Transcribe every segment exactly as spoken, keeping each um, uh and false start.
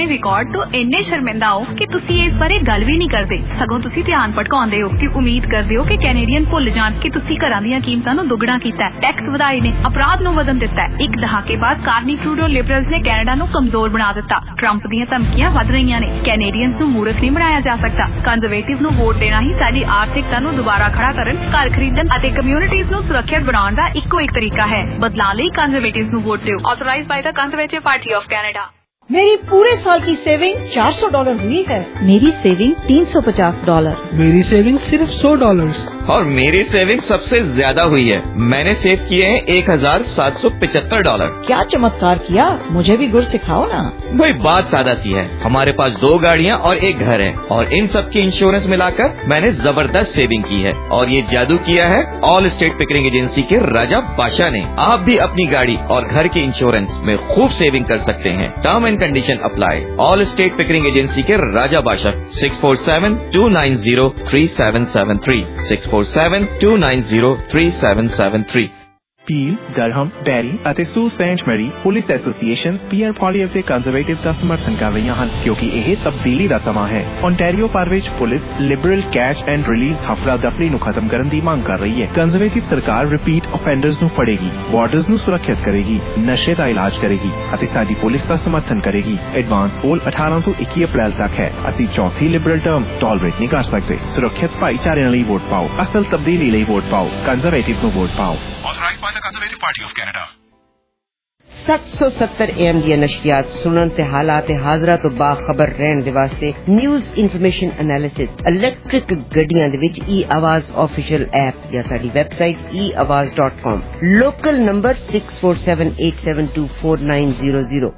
Record ਤੋਂ ਇੰਨੇ ਸ਼ਰਮਿੰਦਾ ਹੋ ਕਿ ਤੁਸੀਂ ਇਸ ਬਾਰੇ ਗੱਲ ਵੀ ਨਹੀਂ ਕਰਦੇ, ਸਗੋਂ ਤੁਸੀਂ ਧਿਆਨ ਭਟਕਾਉਂਦੇ ਹੋ ਤੇ ਉਮੀਦ ਕਰਦੇ ਹੋ ਕਿ ਕੈਨੇਡੀਅਨ ਭੁੱਲ ਜਾਣ ਕਿ ਤੁਸੀਂ ਘਰਾਂ ਦੀਆਂ ਕੀਮਤਾਂ ਨੂੰ ਦੁੱਗਣਾ ਕੀਤਾ, ਟੈਕਸ ਵਧਾਏ ਨੇ, ਅਪਰਾਧ ਨੂੰ ਵਧਣ ਦਿੱਤਾ। ਇੱਕ ਦਹਾਕੇ ਬਾਅਦ ਕਾਰਨੀ ਟਰੂਡੋ ਲਿਬਰਲਸ ਨੇ ਕੈਨੇਡਾ ਨੂੰ ਕਮਜ਼ੋਰ ਬਣਾ ਦਿੱਤਾ। ਟਰੰਪ ਦੀਆਂ ਧਮਕੀਆਂ ਵੱਧ ਰਹੀਆਂ ਨੇ। ਕੈਨੇਡੀਅਨਸ ਨੂੰ ਮੂਰਖ ਨਹੀਂ ਬਣਾਇਆ ਜਾ ਸਕਦਾ। ਕੰਜ਼ਰਵੇਟਿਵ ਨੂੰ ਵੋਟ ਦੇਣਾ ਹੀ ਸਾਡੀ ਆਰਥਿਕਤਾ ਨੂੰ ਦੁਬਾਰਾ ਖੜਾ ਕਰਨ, ਘਰ ਖਰੀਦਣ ਅਤੇ ਕਮਿਊਨਿਟੀਜ਼ ਨੂੰ ਸੁਰੱਖਿਅਤ ਬਣਾਉਣ ਦਾ ਇੱਕੋ ਇੱਕ ਤਰੀਕਾ ਹੈ। ਬਦਲਾਅ ਲਈ ਕੰਜ਼ਰਵੇਟਿਵਸ ਨੂੰ ਵੋਟ ਦਿਓ। Authorised by the Conservative Party of Canada. मेरी पूरे साल की सेविंग चार सौ डॉलर हुई है। मेरी सेविंग तीन सौ पचास डॉलर। मेरी सेविंग सिर्फ सौ डॉलर। और मेरी सेविंग सबसे ज्यादा हुई है। मैंने सेव किए हैं एक हजार सात सौ पिछहत्तर डॉलर। क्या चमत्कार किया, मुझे भी गुर सिखाओ ना। भाई बात सादा सी है, हमारे पास दो गाड़ियाँ और एक घर है और इन सब की इंश्योरेंस मिलाकर मैंने जबरदस्त सेविंग की है। और ये जादू किया है ऑल स्टेट पिकरिंग एजेंसी के राजा बादशाह ने। आप भी अपनी गाड़ी और घर के इंश्योरेंस में खूब सेविंग कर सकते हैं। Term and condition apply. Allstate Pickering agency के Raja Badshah six four seven two nine zero three seven seven three six four seven two nine zero three seven seven three. Peel, Durham, Barrie ਅਤੇ ਸੂ Saint Marie police associations Pierre party ਅਤੇ Conservative ਦਾ ਸਮਰਥਨ ਕਰ ਰਹੀਆਂ ਹਨ ਕਿਉਂਕਿ ਇਹ ਤਬਦੀਲੀ ਦਾ ਸਮਾਂ ਹੈ। ਓਨਟਾਰੀਓ ਭਰ ਵਿੱਚ police Liberal catch and release ਹਫੜਾ ਦਫੜੀ ਨੂੰ ਖਤਮ ਕਰਨ ਦੀ ਮੰਗ ਕਰ ਰਹੀ ਹੈ। ਕੰਜ਼ਰਵੇਟਿਵ ਸਰਕਾਰ ਰਿਪੀਟ ਆਫੈਂਡਰਸ ਨੂੰ ਫੜੇਗੀ, ਬਾਰਡਰਸ ਨੂੰ ਸੁਰੱਖਿਅਤ ਕਰੇਗੀ, ਨਸ਼ੇ ਦਾ ਇਲਾਜ ਕਰੇਗੀ ਅਤੇ ਸਾਡੀ ਪੁਲਿਸ ਦਾ ਸਮਰਥਨ ਕਰੇਗੀ। ਐਡਵਾਂਸ ਪੋਲ ਅਠਾਰਾਂ ਤੋਂ ਇੱਕੀ ਅਪ੍ਰੈਲ ਤੱਕ ਹੈ। ਅਸੀਂ ਚੌਥੀ ਲਿਬਰਲ ਟਰਮ ਟੋਲਰੇਟ ਨਹੀਂ ਕਰ ਸਕਦੇ। ਸੁਰੱਖਿਅਤ ਭਾਈਚਾਰਿਆਂ ਲਈ ਵੋਟ ਪਾਓ, ਅਸਲ ਤਬਦੀਲੀ ਲਈ ਵੋਟ ਪਾਓ, ਕੰਜ਼ਰਵੇਟਿਵ ਨੂੰ ਵੋਟ ਪਾਓ। Authorized by the Conservative Party of Canada. ਸੱਤ ਸੌ ਸੱਤਰ ए एम ਦੀਆਂ ਨਸ਼ਰੀਆਤ ਸੁਣਨ ਤੇ ਹਾਲਾਤ ਹਾਜ਼ਰਾ ਤੋਂ ਬਾਖਬਰ ਰਹਿਣ ਦੇ ਵਾਸਤੇ ਨਿਊਜ਼ ਇਨਫੋਰਮੇਸ਼ਨ ਐਨਾਲਿਸਿਸ ਇਲੈਕਟ੍ਰਿਕ ਗੱਡੀਆਂ ਦੇ ਵਿੱਚ ਈ ਆਵਾਜ਼ ਆਫੀਸ਼ੀਅਲ ਐਪ ਜਾਂ ਸਾਡੀ ਵੈਬਸਾਈਟ ਈ Awaaz dot com. Local number six four seven eight seven two four nine zero zero.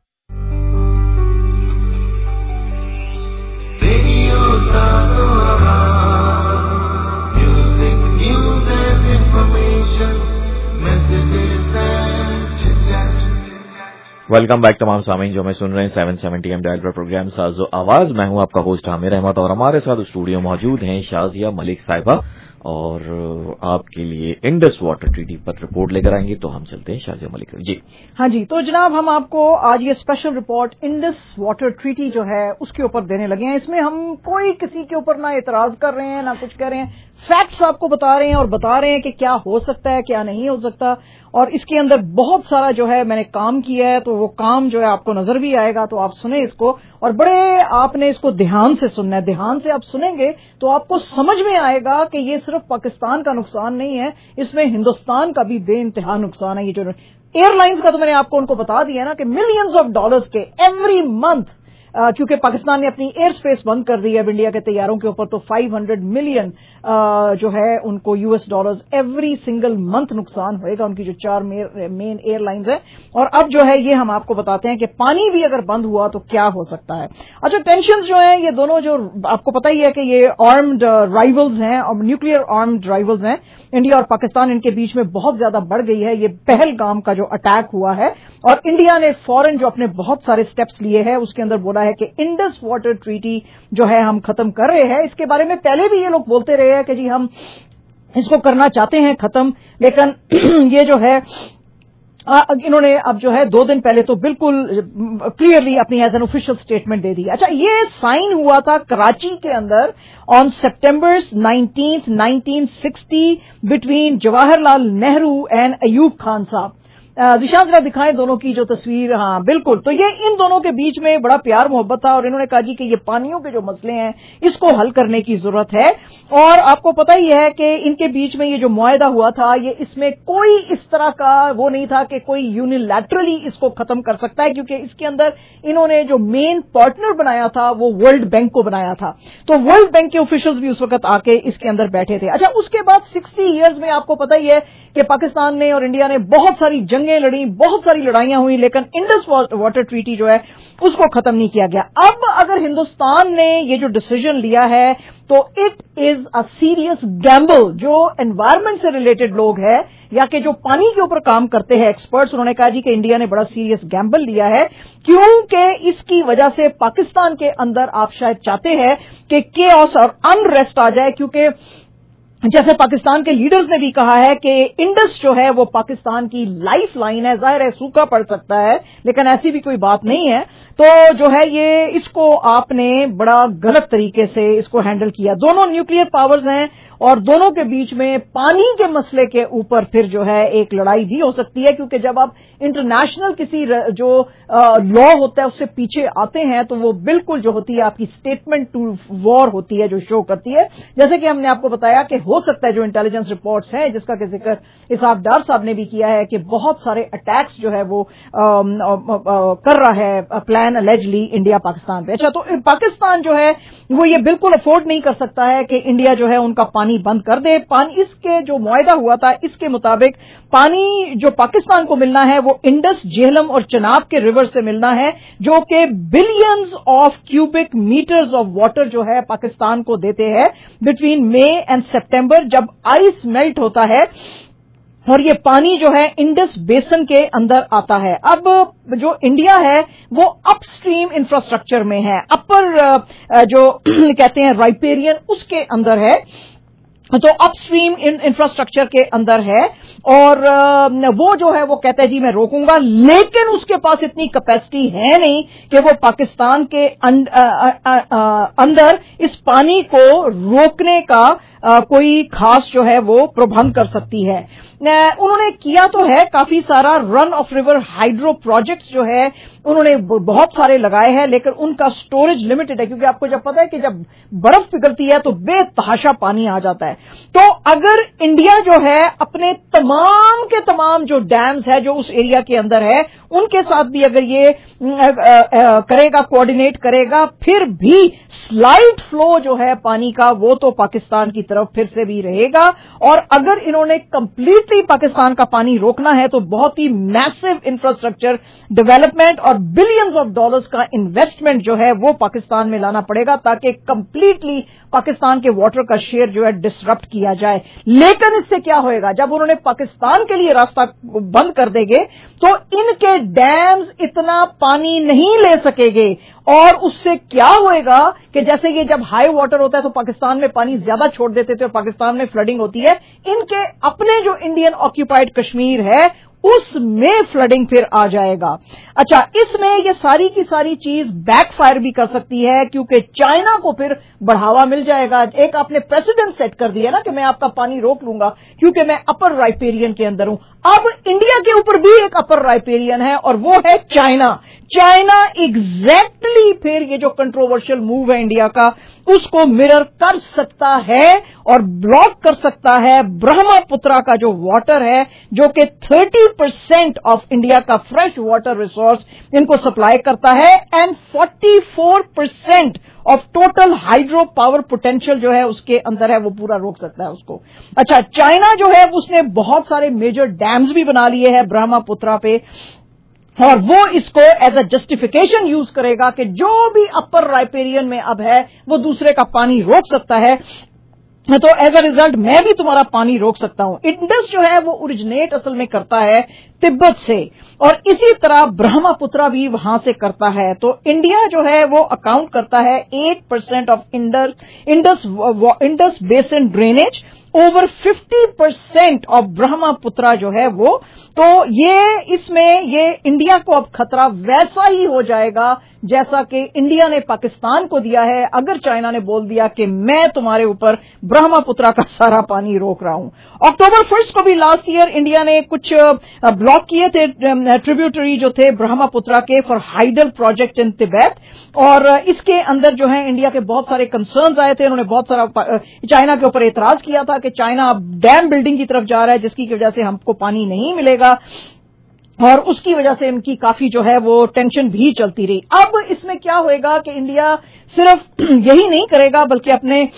Welcome back तमाम सामीन जो मैं सुन रहे हैं सेवन सेवेंटी एम डायल पर प्रोग्राम साजो आवाज। मैं हूं आपका होस्ट आमिर अहमद और हमारे साथ स्टूडियो मौजूद हैं शाजिया मलिक साहिबा और आपके लिए इंडस वाटर ट्रीटी पर रिपोर्ट लेकर आएंगे। तो हम चलते हैं शाजिया मलिक जी। हाँ जी, तो जनाब हम आपको आज ये special report Indus water treaty जो है उसके ऊपर देने लगे हैं। इसमें हम कोई किसी के ऊपर ना एतराज कर रहे हैं ना कुछ कह रहे हैं, फैक्ट्स आपको बता रहे हैं और बता रहे हैं कि क्या हो सकता है क्या नहीं हो सकता। और इसके अंदर बहुत सारा जो है मैंने काम किया है, तो वो काम जो है आपको नजर भी आएगा, तो आप सुने इसको और बड़े आपने इसको ध्यान से सुनना है। ध्यान से आप सुनेंगे तो आपको समझ में आएगा कि ये सिर्फ पाकिस्तान का नुकसान नहीं है, इसमें हिंदुस्तान का भी बेइंतहा नुकसान है। ये जो एयरलाइंस का तो मैंने आपको उनको बता दिया ना कि मिलियंस ऑफ डॉलर्स के एवरी मंथ, क्योंकि पाकिस्तान ने अपनी एयर स्पेस बंद कर दी है अब इंडिया के तैयारों के ऊपर, तो पाँच सौ मिलियन जो है उनको US dollars every single month नुकसान होएगा उनकी जो चार मेन एयरलाइंस है। और अब जो है ये हम आपको बताते हैं कि पानी भी अगर बंद हुआ तो क्या हो सकता है। अच्छा, टेंशन जो है ये दोनों जो आपको पता ही है कि ये आर्म्ड राइवल्स हैं और न्यूक्लियर आर्म्ड राइवल्स हैं। इंडिया और पाकिस्तान इनके बीच में बहुत ज्यादा बढ़ गई है। ये पहलगाम का जो अटैक हुआ है और इंडिया ने फौरन जो अपने बहुत सारे स्टेप्स लिए हैं उसके अंदर बोला है कि इंडस वाटर ट्रीटी जो है हम खत्म कर रहे हैं। इसके बारे में पहले भी ये लोग बोलते रहे हैं कि जी हम इसको करना चाहते हैं खत्म, लेकिन ये जो है आ, इन्होंने अब जो है दो दिन पहले तो बिल्कुल क्लियरली अपनी एज एन ऑफिशियल स्टेटमेंट दे दी। अच्छा, ये साइन हुआ था कराची के अंदर on September nineteenth nineteen sixty between Jawaharlal Nehru and Ayub Khan साहब। जिशान जरा दिखाएं दोनों की जो तस्वीर। हाँ बिल्कुल, तो ये इन दोनों के बीच में बड़ा प्यार मोहब्बत था और इन्होंने कहा जी कि ये पानियों के जो मसले हैं इसको हल करने की जरूरत है। और आपको पता ही है कि इनके बीच में ये जो मुआहदा हुआ था ये इसमें कोई इस तरह का वो नहीं था कि कोई यूनिलैटरली इसको खत्म कर सकता है, क्योंकि इसके अंदर इन्होंने जो मेन पार्टनर बनाया था वो वर्ल्ड बैंक को बनाया था। तो वर्ल्ड बैंक के ऑफिशियल्स भी उस वक्त आके इसके अंदर बैठे थे। अच्छा, उसके बाद सिक्सटी ईयर्स में आपको पता ही है कि पाकिस्तान ने और इंडिया ने बहुत सारी जंगें लड़ी, बहुत सारी लड़ाइयां हुई, लेकिन इंडस वाटर ट्रीटी जो है उसको खत्म नहीं किया गया। अब अगर हिंदुस्तान ने ये जो डिसीजन लिया है तो it is a serious gamble. जो एनवायरमेंट से रिलेटेड लोग हैं या कि जो पानी के ऊपर काम करते हैं एक्सपर्ट्स, उन्होंने कहा जी कि इंडिया ने बड़ा सीरियस गैम्बल लिया है, क्योंकि इसकी वजह से पाकिस्तान के अंदर आप शायद चाहते हैं कि केओस और अनरेस्ट आ जाए, क्योंकि जैसे पाकिस्तान के लीडर्स ने भी कहा है कि इंडस जो है वो पाकिस्तान की लाइफ लाइन है। जाहिर है सूखा पड़ सकता है, लेकिन ऐसी भी कोई बात नहीं है। तो जो है ये इसको आपने बड़ा गलत तरीके से इसको हैंडल किया। दोनों न्यूक्लियर पावर्स हैं और दोनों के बीच में पानी के मसले के ऊपर फिर जो है एक लड़ाई भी हो सकती है, क्योंकि जब आप इंटरनेशनल किसी जो लॉ होता है उससे पीछे आते हैं तो वो बिल्कुल जो होती है आपकी स्टेटमेंट टू वॉर होती है, जो शो करती है। जैसे कि हमने आपको बताया कि हो सकता है जो इंटेलिजेंस रिपोर्ट्स हैं, जिसका कि जिक्र इसाफ डार साहब ने भी किया है, कि बहुत सारे अटैक्स जो है वो आ, आ, आ, कर रहा है प्लान अलेजली इंडिया पाकिस्तान पे। अच्छा, तो पाकिस्तान जो है वो ये बिल्कुल अफोर्ड नहीं कर सकता है कि इंडिया जो है उनका पानी बंद कर दे। पानी इसके जो मुआहदा हुआ था इसके मुताबिक पानी जो पाकिस्तान को मिलना है वो इंडस, झेलम और चनाब के रिवर से मिलना है, जो कि billions of cubic metres of water जो है पाकिस्तान को देते हैं बिटवीन मई एंड सितंबर, जब आइस मेल्ट होता है और ये पानी जो है इंडस बेसन के अंदर आता है। अब जो इंडिया है वो अपस्ट्रीम इंफ्रास्ट्रक्चर में है, अपर जो कहते हैं राइपेरियन उसके अंदर है, तो अपस्ट्रीम इंफ्रास्ट्रक्चर के अंदर है। और वो जो है वो कहता है जी मैं रोकूंगा, लेकिन उसके पास इतनी कैपेसिटी है नहीं कि वो पाकिस्तान के अंदर इस पानी को रोकने का आ, कोई खास जो है वो प्रबंध कर सकती है। उन्होंने किया तो है काफी सारा, run of river hydro projects जो है उन्होंने बहुत सारे लगाए हैं, लेकिन उनका स्टोरेज लिमिटेड है, क्योंकि आपको जब पता है कि जब बर्फ पिघलती है तो बेतहाशा पानी आ जाता है। तो अगर इंडिया जो है अपने तमाम के तमाम जो डैम्स है जो उस एरिया के अंदर है उनके साथ भी अगर ये करेगा, कोऑर्डिनेट करेगा, फिर भी स्लाइड फ्लो जो है पानी का वो तो पाकिस्तान की तरफ फिर से भी रहेगा। और अगर इन्होंने कंप्लीटली पाकिस्तान का पानी रोकना है तो बहुत ही मैसिव इंफ्रास्ट्रक्चर डेवलपमेंट और बिलियंस ऑफ डॉलर्स का इन्वेस्टमेंट जो है वो पाकिस्तान में लाना पड़ेगा, ताकि कंप्लीटली पाकिस्तान के वाटर का शेयर जो है डिसरप्ट किया जाए। लेकिन इससे क्या होएगा, जब उन्होंने पाकिस्तान के लिए रास्ता बंद कर देंगे तो इनके डैम्स इतना पानी नहीं ले सकेंगे, और उससे क्या होएगा कि जैसे ये जब हाई वाटर होता है तो पाकिस्तान में पानी ज्यादा छोड़ देते थे और पाकिस्तान में फ्लडिंग होती है, इनके अपने जो इंडियन ऑक्यूपाइड कश्मीर है उसमें फ्लडिंग फिर आ जाएगा। अच्छा, इसमें ये सारी की सारी चीज बैकफायर भी कर सकती है, क्योंकि चाइना को फिर बढ़ावा मिल जाएगा। एक आपने प्रेसिडेंट सेट कर दिया ना कि मैं आपका पानी रोक लूंगा क्योंकि मैं अपर राइपेरियन के अंदर हूं। अब इंडिया के ऊपर भी एक अपर राइपेरियन है और वो है चाइना। चाइना एग्जैक्टली फिर ये जो कंट्रोवर्शियल मूव है इंडिया का उसको मिरर कर सकता है और ब्लॉक कर सकता है। ब्रह्मपुत्रा का जो वाटर है जो कि तीस परसेंट ऑफ इंडिया का फ्रेश वाटर रिसोर्स इनको सप्लाई करता है, एंड चौवालीस percent of total hydro power potential जो है उसके अंदर है, वो पूरा रोक सकता है उसको। अच्छा, चाइना जो है उसने बहुत सारे मेजर डैम्स भी बना लिए हैं ब्रह्मपुत्रा पे, और वो इसको एज अ जस्टिफिकेशन यूज करेगा कि जो भी अपर राइपेरियन में अब है वो दूसरे का पानी रोक सकता है, तो एज अ रिजल्ट मैं भी तुम्हारा पानी रोक सकता हूं। इंडस जो है वो ओरिजिनेट असल में करता है तिब्बत से, और इसी तरह ब्रह्मपुत्रा भी वहां से करता है। तो इंडिया जो है वो अकाउंट करता है eight percent of Indus Indus Indus basin drainage, over fifty percent of Brahmaputra जो है वो। तो ये इसमें ये इंडिया को अब खतरा वैसा ही हो जाएगा जैसा कि इंडिया ने पाकिस्तान को दिया है अगर चाइना ने बोल दिया कि मैं तुम्हारे ऊपर ब्रह्मपुत्रा का सारा पानी रोक रहा हूं। अक्टूबर फर्स्ट को भी लास्ट ईयर इंडिया ने कुछ ब्लॉक किए थे ट्रिब्यूटरी जो थे ब्रह्मपुत्रा के four hydel project in Tibet, और इसके अंदर जो है इंडिया के बहुत सारे कंसर्न्स आए थे। उन्होंने बहुत सारा चाइना के ऊपर एतराज किया था कि चाइना अब डैम बिल्डिंग की तरफ जा रहा है जिसकी वजह से हमको पानी नहीं मिलेगा, और उसकी वजह से इनकी काफी जो है वो टेंशन भी चलती रही। अब इसमें क्या होएगा कि इंडिया सिर्फ यही नहीं करेगा बल्कि अपने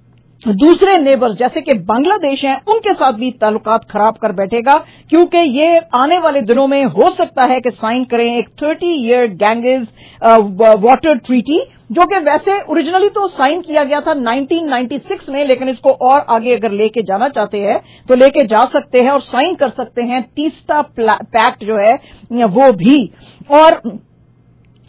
दूसरे नेबर्स जैसे कि बांग्लादेश हैं उनके साथ भी ताल्लुकात खराब कर बैठेगा, क्योंकि ये आने वाले दिनों में हो सकता है कि साइन करें एक thirty year Ganges water treaty, जो कि वैसे ओरिजिनली तो साइन किया गया था नाइनटीन नाइंटी सिक्स में, लेकिन इसको और आगे अगर लेके जाना चाहते हैं तो लेके जा सकते हैं और साइन कर सकते हैं तीस्ता पैक्ट जो है वो भी। और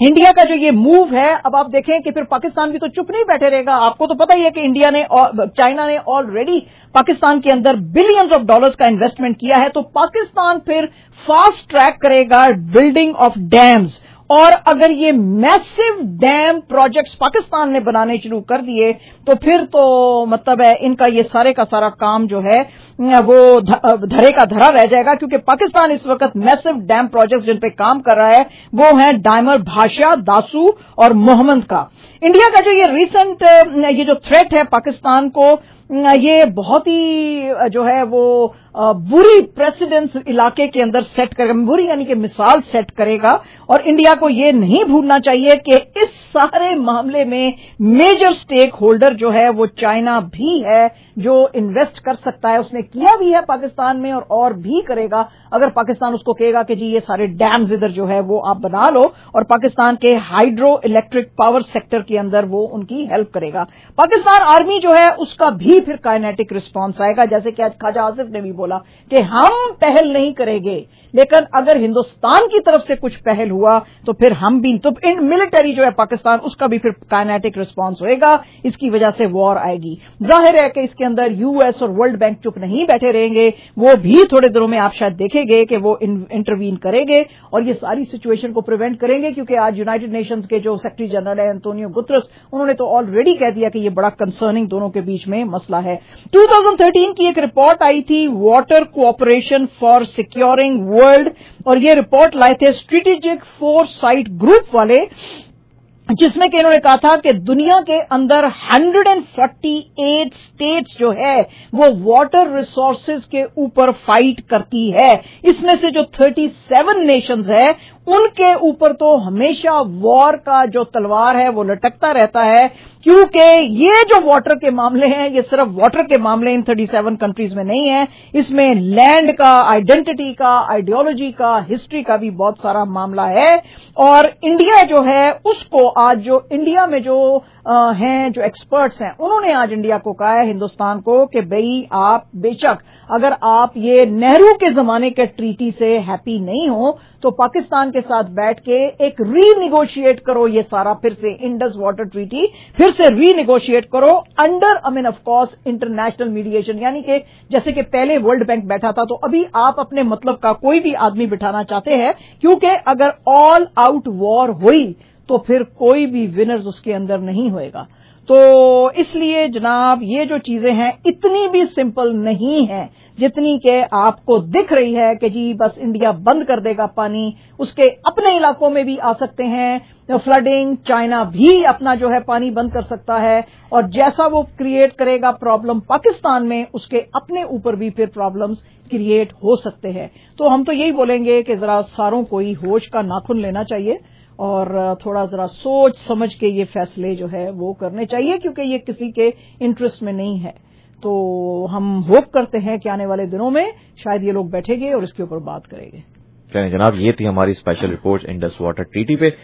इंडिया का जो ये मूव है, अब आप देखें कि फिर पाकिस्तान भी तो चुप नहीं बैठे रहेगा। आपको तो पता ही है कि इंडिया ने, चाइना ने ऑलरेडी पाकिस्तान के अंदर बिलियंस ऑफ डॉलर्स का इन्वेस्टमेंट किया है, तो पाकिस्तान फिर फास्ट ट्रैक करेगा बिल्डिंग ऑफ डैम्स। और अगर ये मैसिव डैम प्रोजेक्ट्स पाकिस्तान ने बनाने शुरू कर दिए तो फिर तो मतलब है इनका ये सारे का सारा काम जो है वो धरे का धरा रह जाएगा, क्योंकि पाकिस्तान इस वक्त मैसिव डैम प्रोजेक्ट्स जिन पे काम कर रहा है वो है डायमर, भाषा, दासू और मोहम्मद का। इंडिया का जो ये रिसेंट ये जो थ्रेट है पाकिस्तान को, ये बहुत ही जो है वो बुरी प्रेसिडेंस इलाके के अंदर सेट करेगा, बुरी यानी कि मिसाल सेट करेगा। और इंडिया को ये नहीं भूलना चाहिए कि इस सारे मामले में मेजर स्टेक होल्डर जो है वो चाइना भी है, जो इन्वेस्ट कर सकता है, उसने किया भी है पाकिस्तान में और और भी करेगा अगर पाकिस्तान उसको कहेगा कि जी ये सारे डैम्स इधर जो है वो आप बना लो, और पाकिस्तान के हाइड्रो इलेक्ट्रिक पावर सेक्टर के अंदर वो उनकी हेल्प करेगा। पाकिस्तान आर्मी जो है उसका भी फिर काइनेटिक रिस्पांस आएगा, जैसे कि आज ख्वाजा आसिफ ने भी बोला कि हम पहल नहीं करेंगे, लेकिन अगर हिंदुस्तान की तरफ से कुछ पहल हुआ तो फिर हम भी, तो इन मिलिट्री जो है पाकिस्तान उसका भी फिर काइनेटिक रिस्पांस होएगा, इसकी वजह से वॉर आएगी। जाहिर है कि इसके अंदर यूएस और वर्ल्ड बैंक चुप नहीं बैठे रहेंगे, वो भी थोड़े दिनों में आप शायद देखेंगे कि वो इंटरवीन करेंगे और ये सारी सिचुएशन को प्रिवेंट करेंगे, क्योंकि आज यूनाइटेड नेशंस के जो सेक्रेटरी जनरल है एंटोनियो गुतरस, उन्होंने तो ऑलरेडी कह दिया कि ये बड़ा कंसर्निंग दोनों के बीच में मसला है। दो हज़ार तेरह की एक रिपोर्ट आई थी, water cooperation for securing world, और ये रिपोर्ट लाए थे स्ट्रेटेजिक फोरसाइट ग्रुप वाले, जिसमें कि इन्होंने कहा था कि दुनिया के अंदर एक सौ अड़तालीस स्टेट्स जो है वो वाटर रिसोर्सेज के ऊपर फाइट करती है। इसमें से जो सैंतीस नेशंस है उनके ऊपर तो हमेशा वॉर का जो तलवार है वो लटकता रहता है, क्योंकि ये जो वाटर के मामले हैं ये सिर्फ वाटर के मामले इन सैंतीस कंट्रीज में नहीं है, इसमें लैंड का, आइडेंटिटी का, आइडियोलॉजी का, हिस्ट्री का भी बहुत सारा मामला है। और इंडिया जो है उसको आज जो इंडिया में जो आ, हैं जो एक्सपर्ट्स हैं, उन्होंने आज इंडिया को कहा है, हिंदुस्तान को, कि भाई आप बेशक अगर आप ये नेहरू के जमाने के ट्रीटी से हैप्पी नहीं हो तो पाकिस्तान के साथ बैठ के एक रीनिगोशिएट करो, ये सारा फिर से इंडस वाटर ट्रीटी फिर से रीनिगोशिएट करो under I mean of course international mediation, यानी कि जैसे कि पहले वर्ल्ड बैंक बैठा था तो अभी आप अपने मतलब का कोई भी आदमी बिठाना चाहते हैं, क्योंकि अगर ऑल आउट वॉर हुई तो फिर कोई भी विनर्स उसके अंदर नहीं होएगा। तो इसलिए जनाब ये जो चीजें हैं इतनी भी सिंपल नहीं है जितनी कि आपको दिख रही है कि जी बस इंडिया बंद कर देगा पानी, उसके अपने इलाकों में भी आ सकते हैं फ्लडिंग, चाइना भी अपना जो है पानी बंद कर सकता है, और जैसा वो क्रिएट करेगा प्रॉब्लम पाकिस्तान में, उसके अपने ऊपर भी फिर प्रॉब्लम्स क्रिएट हो सकते हैं। तो हम तो यही बोलेंगे कि जरा सारों को ही होश का नाखून लेना चाहिए और थोड़ा जरा सोच समझ के ये फैसले जो है वो करने चाहिए, क्योंकि ये किसी के इंटरेस्ट में नहीं है। तो हम होप करते हैं कि आने वाले दिनों में शायद ये लोग बैठेंगे और इसके ऊपर बात करेंगे। चलिए जनाब, ये थी हमारी special report Indus water treaty पे।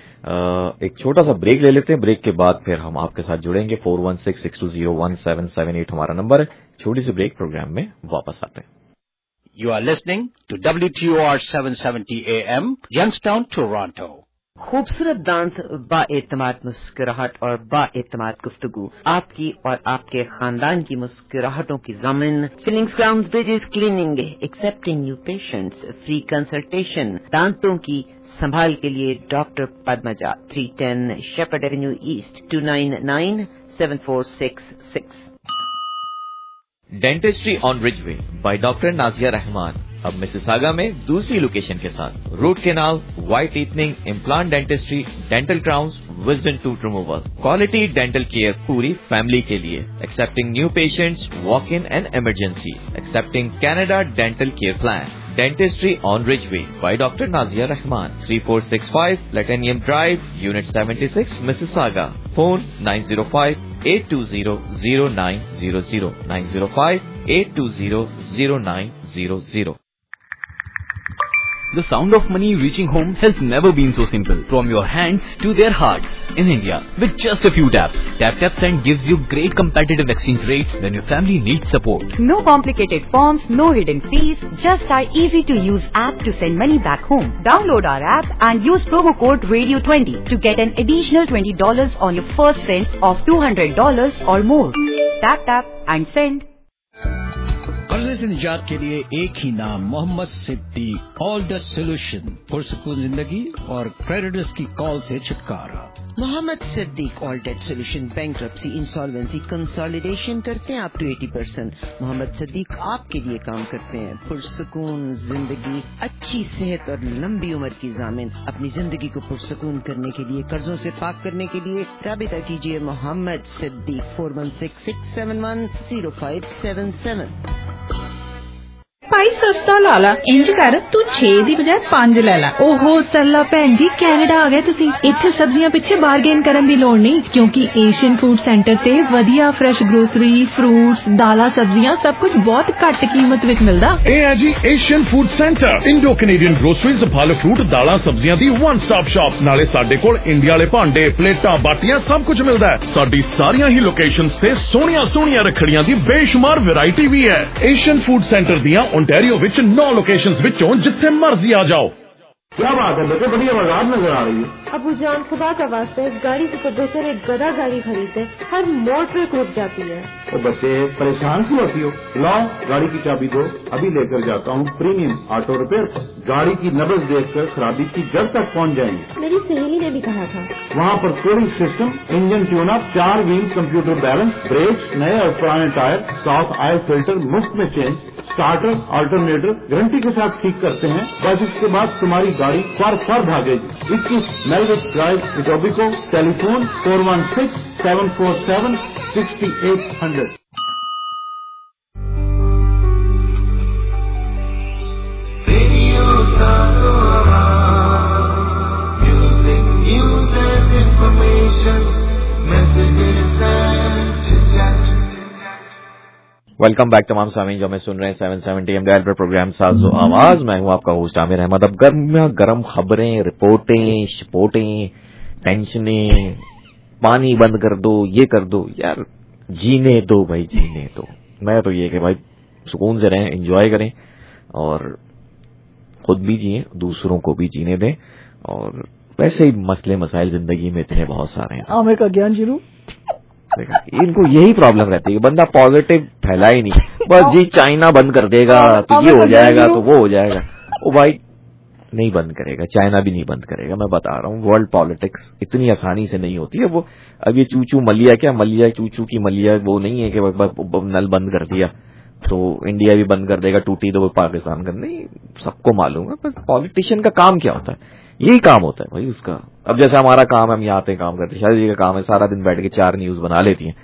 एक छोटा सा ब्रेक ले लेते हैं, ब्रेक के बाद फिर हम आपके साथ जुड़ेंगे। Four one six six two zero one seven seven eight हमारा नंबर है। छोटी सी ब्रेक, प्रोग्राम में वापस आते हैं। You are listening to W T O R seven seventy A M, Youngstown, Toronto. खूबसूरत दांत, बाएतमाद मुस्कुराहट और बाएतमाद गुफ्तगू, आपकी और आपके खानदान की मुस्कुराहटों की ज़मीन। Fillings, crowns, bridges, cleaning, accepting new patients, free consultation, दांतों की संभाल के लिए doctor Padmaja, three ten Sheppard avenue east, two nine nine seven four six six. Dentistry on Ridgeway by doctor Nazia Rahman अब मिसिसागा में दूसरी लोकेशन के साथ। Root canal, white teething, implant dentistry, dental crowns, wisdom tooth removal, quality dental care पूरी family के लिए। Accepting new patients, walk in and emergency, accepting Canada dental care plan. Dentistry on Ridgeway by doctor Nazia Rahman, three four six five platinum drive, unit seventy six, Mississauga. Phone nine zero five eight two zero zero nine zero zero, nine zero five eight two zero zero nine zero zero. The sound of money reaching home has never been so simple. From your hands to their hearts. In India, with just a few taps. Tap Tap Send gives you great competitive exchange rates when your family needs support. No complicated forms, no hidden fees, just our easy-to-use app to send money back home. Download our app and use promo code radio twenty to get an additional twenty dollars on your first send of two hundred dollars or more. Tap Tap and Send. قرضے سے نجات کے لیے ایک ہی نام محمد صدیق آل dust solution پرسکون زندگی اور کریڈٹرز کی کال سے چھٹکارا. Muhammad Siddique all debt solution bankruptcy insolvency consolidation کرتے ہیں up to eighty percent. Muhammad Siddique آپ کے لیے کام کرتے ہیں پرسکون زندگی, اچھی صحت اور لمبی عمر کی ضامن. اپنی زندگی کو پرسکون کرنے کے لیے, قرضوں سے پاک کرنے کے لیے رابطہ کیجیے Muhammad Siddique four one six six seven one zero five seven seven. ਭਾਈ ਸਸਤਾ ਲਾ ਲਾ, ਇੰਜ ਕਰ ਤੂੰ ਛੇ ਦੀ ਬਜਾਏ ਪੰਜ ਲੈ ਲੈ. ਓਹੋ ਸਰਲਾ ਭੈਣ ਜੀ, ਕੈਨੇਡਾ ਆ ਗਏ ਤੁਸੀਂ. ਇੱਥੇ ਸਬਜ਼ੀਆਂ ਪਿੱਛੇ ਬਾਰਗੇਨ ਕਰਨ ਦੀ ਲੋੜ ਨਹੀਂ, ਕਿਉਂਕਿ ਏਸ਼ੀਅਨ ਫੂਡ ਸੈਂਟਰ ਤੇ ਵਧੀਆ ਫਰੈਸ਼ ਗਰੋਸਰੀ, ਫਰੂਟਸ, ਦਾਲਾਂ, ਸਬਜ਼ੀਆਂ ਸਭ ਕੁਝ ਬਹੁਤ ਘੱਟ ਕੀਮਤ ਵਿੱਚ ਮਿਲਦਾ. ਇਹ ਹੈ ਜੀ Asian food centre, Indo Canadian groceries, ਫਲ ਫਰੂਟ, ਦਾਲਾਂ, ਸਬਜ਼ੀਆਂ ਦੀ ਵਨ ਸਟਾਪ ਸ਼ਾਪ. ਨਾਲੇ ਸਾਡੇ ਕੋਲ ਇੰਡੀਆ ਵਾਲੇ ਭਾਂਡੇ, ਪਲੇਟਾਂ, ਬਾਟੀਆਂ ਸਭ ਕੁਝ ਮਿਲਦਾ ਹੈ. ਸਾਡੀ ਸਾਰੀਆਂ ਹੀ ਲੋਕੇਸ਼ਨਸ ਤੇ ਸੋਹਣੀਆਂ ਸੋਹਣੀਆਂ ਰੱਖੜੀਆਂ ਦੀ ਬੇਸ਼ੁਮਾਰ ਵੈਰਾਈਟੀ ਵੀ ਹੈ. ਏਸ਼ੀਅਨ ਫੂਡ ਸੈਂਟਰ ਦੀਆਂ ओंटारियो विच नौ लोकेशंस विचों जिथे मर्जी आ जाओ. क्या बात है बेटे, बड़ी आवाज नजर आ रही है. अबू जान खुदा का वास्ते इस गाड़ी से तो बेहतर एक गधा गाड़ी खरीदते, हर मोड़ पे रुक जाती है. तो बच्चे परेशान क्यों होती हो? लाओ गाड़ी की चाबी दो, अभी लेकर जाता हूँ प्रीमियम ऑटो रिपेयर. गाड़ी की नब्ज देखकर खराबी की जड़ तक पहुँच जाएंगे. मेरी सहेली ने भी कहा था. वहाँ पर cooling system, engine tune up, चार व्हील कंप्यूटर बैलेंस, ब्रेक्स, नए और पुराने टायर, साफ ऑयल फिल्टर मुफ्त में चेंज, स्टार्टर अल्टरनेटर गारंटी के साथ ठीक करते हैं. बस इसके बाद तुम्हारी गाड़ी फर फर भागेगी. इक्कीस Melwich drive, Etobicoke. Telephone four one six seven four seven sixty eight hundred. Welcome back तमाम सामीन जो हमें सुन रहे हैं सेवन सेवेंटी एम डायल पर प्रोग्राम साज़ो आवाज. मैं हूं आपका होस्ट आमिर अहमद. अब गर्म गर्म खबरें, रिपोर्टें, शिपोटें, टेंशनें, पानी बंद कर दो, ये कर दो. यार जीने दो भाई, जीने दो. मैं तो ये कि भाई सुकून से रहें, एंजॉय करें और खुद भी जिए, दूसरों को भी जीने दें. और वैसे ही मसले मसाइल जिंदगी में इतने बहुत सारे हैं. आमिर का ज्ञान जीरो. इनको यही प्रॉब्लम रहती है, बंदा पॉजिटिव फैला ही नहीं. बस जी चाइना बंद कर देगा तो ये हो जाएगा तो वो हो जाएगा. ओ भाई नहीं बंद करेगा, चाइना भी नहीं बंद करेगा. मैं बता रहा हूँ वर्ल्ड पॉलिटिक्स इतनी आसानी से नहीं होती है. वो अब ये चूचू मलिया, क्या मलिया चूचू की मलिया, वो नहीं है कि नल बंद कर दिया तो इंडिया भी बंद कर देगा, टूटी तो वो पाकिस्तान कर. नहीं, सबको मालूम है. बस पॉलिटिशियन का काम क्या होता है, यही काम होता है भाई उसका. अब जैसे हमारा काम है, हम यहाँ आते काम करते, शायद ये का काम है सारा दिन बैठ के चार न्यूज बना लेती हैं.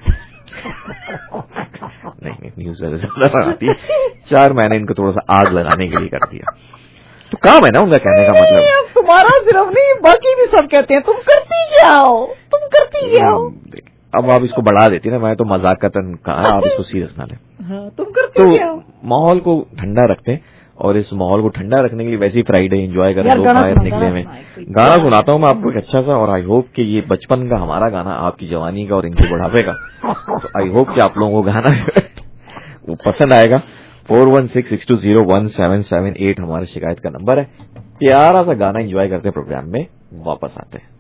नहीं नहीं, न्यूज वैसे ज्यादा बनाती है. चार मैंने इनको थोड़ा सा आग लगाने के लिए कर दिया. तो काम है ना उनका, कहने का मतलब. तुम्हारा सिर्फ नहीं, बाकी भी सब कहते हैं तुम करती जाओ, तुम करती जाओ. अब आप इसको बढ़ा देती ना, मैं तो मजाकतन कहा, आप इसको सीरियस ना लें. हाँ, तुम करती जाओ. माहौल को ठंडा रखते और इस माहौल को ठंडा रखने के लिए वैसे ही फ्राइडे एंजॉय करें, लोग बाहर निकले में. गाना सुनाता हूँ मैं आपको एक अच्छा सा, और आई होप कि ये बचपन का हमारा गाना आपकी जवानी का और इनके बुढ़ापे का. तो आई होप कि आप लोगों को गाना वो पसंद आएगा. Four one six six two zero one seven seven eight हमारे शिकायत का नंबर है. प्यारा सा गाना एंजॉय करते प्रोग्राम में वापस आते हैं.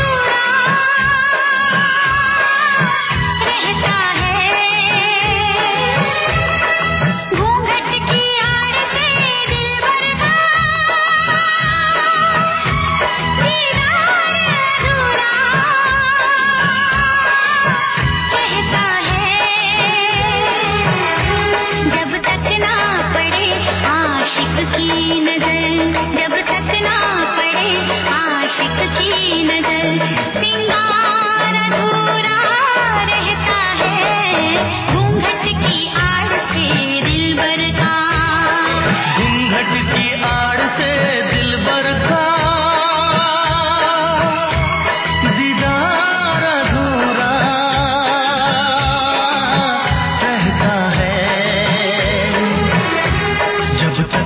रहता है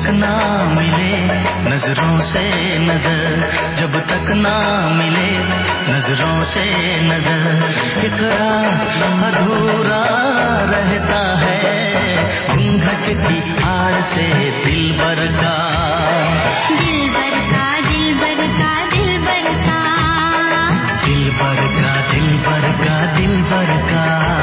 तक ना मिले नजरों से नजर, जब तक ना मिले नजरों से नजर, इकरार अधूरा रहता है घूंघट की आड़ से दिलबर का, दिलबर का दिलबर का दिलबर का, दिलबर का दिलबर का दिलबर का।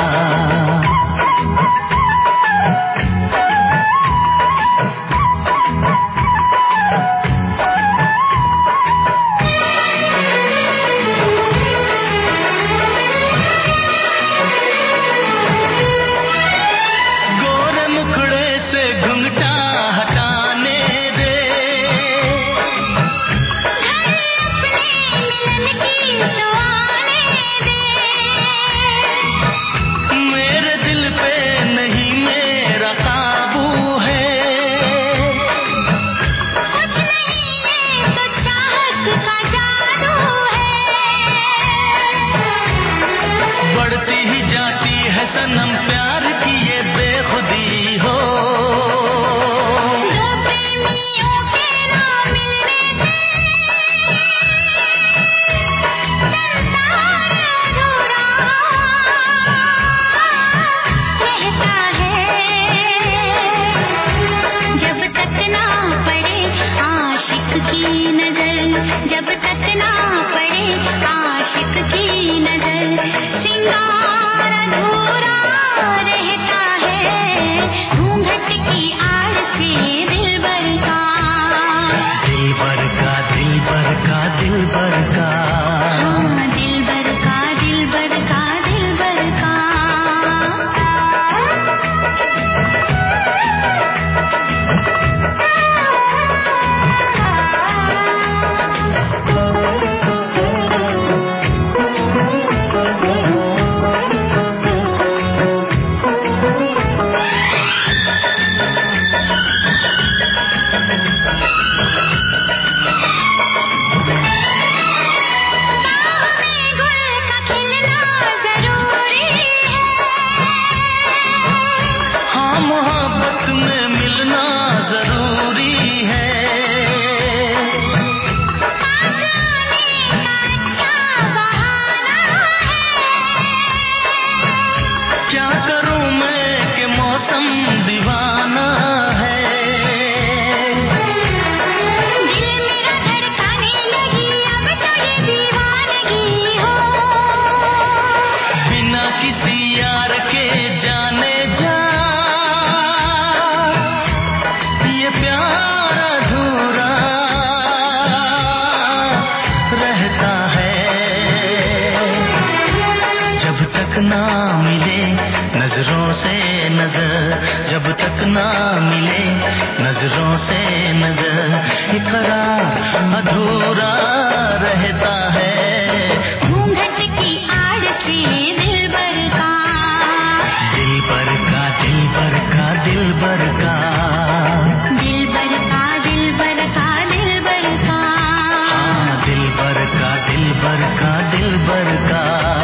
सनम प्यार की ये बेखुदी हो, दो प्रेमियों के ना मिलने रहता है, जब तक ना पड़े आशिक की नजर, जब तक ना पड़े आशिक की नजर, सिंगार अधूरा रहता है घूंघट की आड़ से दिलबर का, दिलबर का दिलबर का दिलबर का, हाँ दिलबर का दिलबर का दिलबर का। ना मिले नजरों से नजर, जब तक ना मिले नजरों से नजर, इकरार अधूरा रहता है घूंघट की आड़ से दिलबर का, दिलबर का दिलबर का दिलबर का, दिलबर का दिलबर का दिलबर का, हाँ दिलबर का दिलबर का दिलबर का।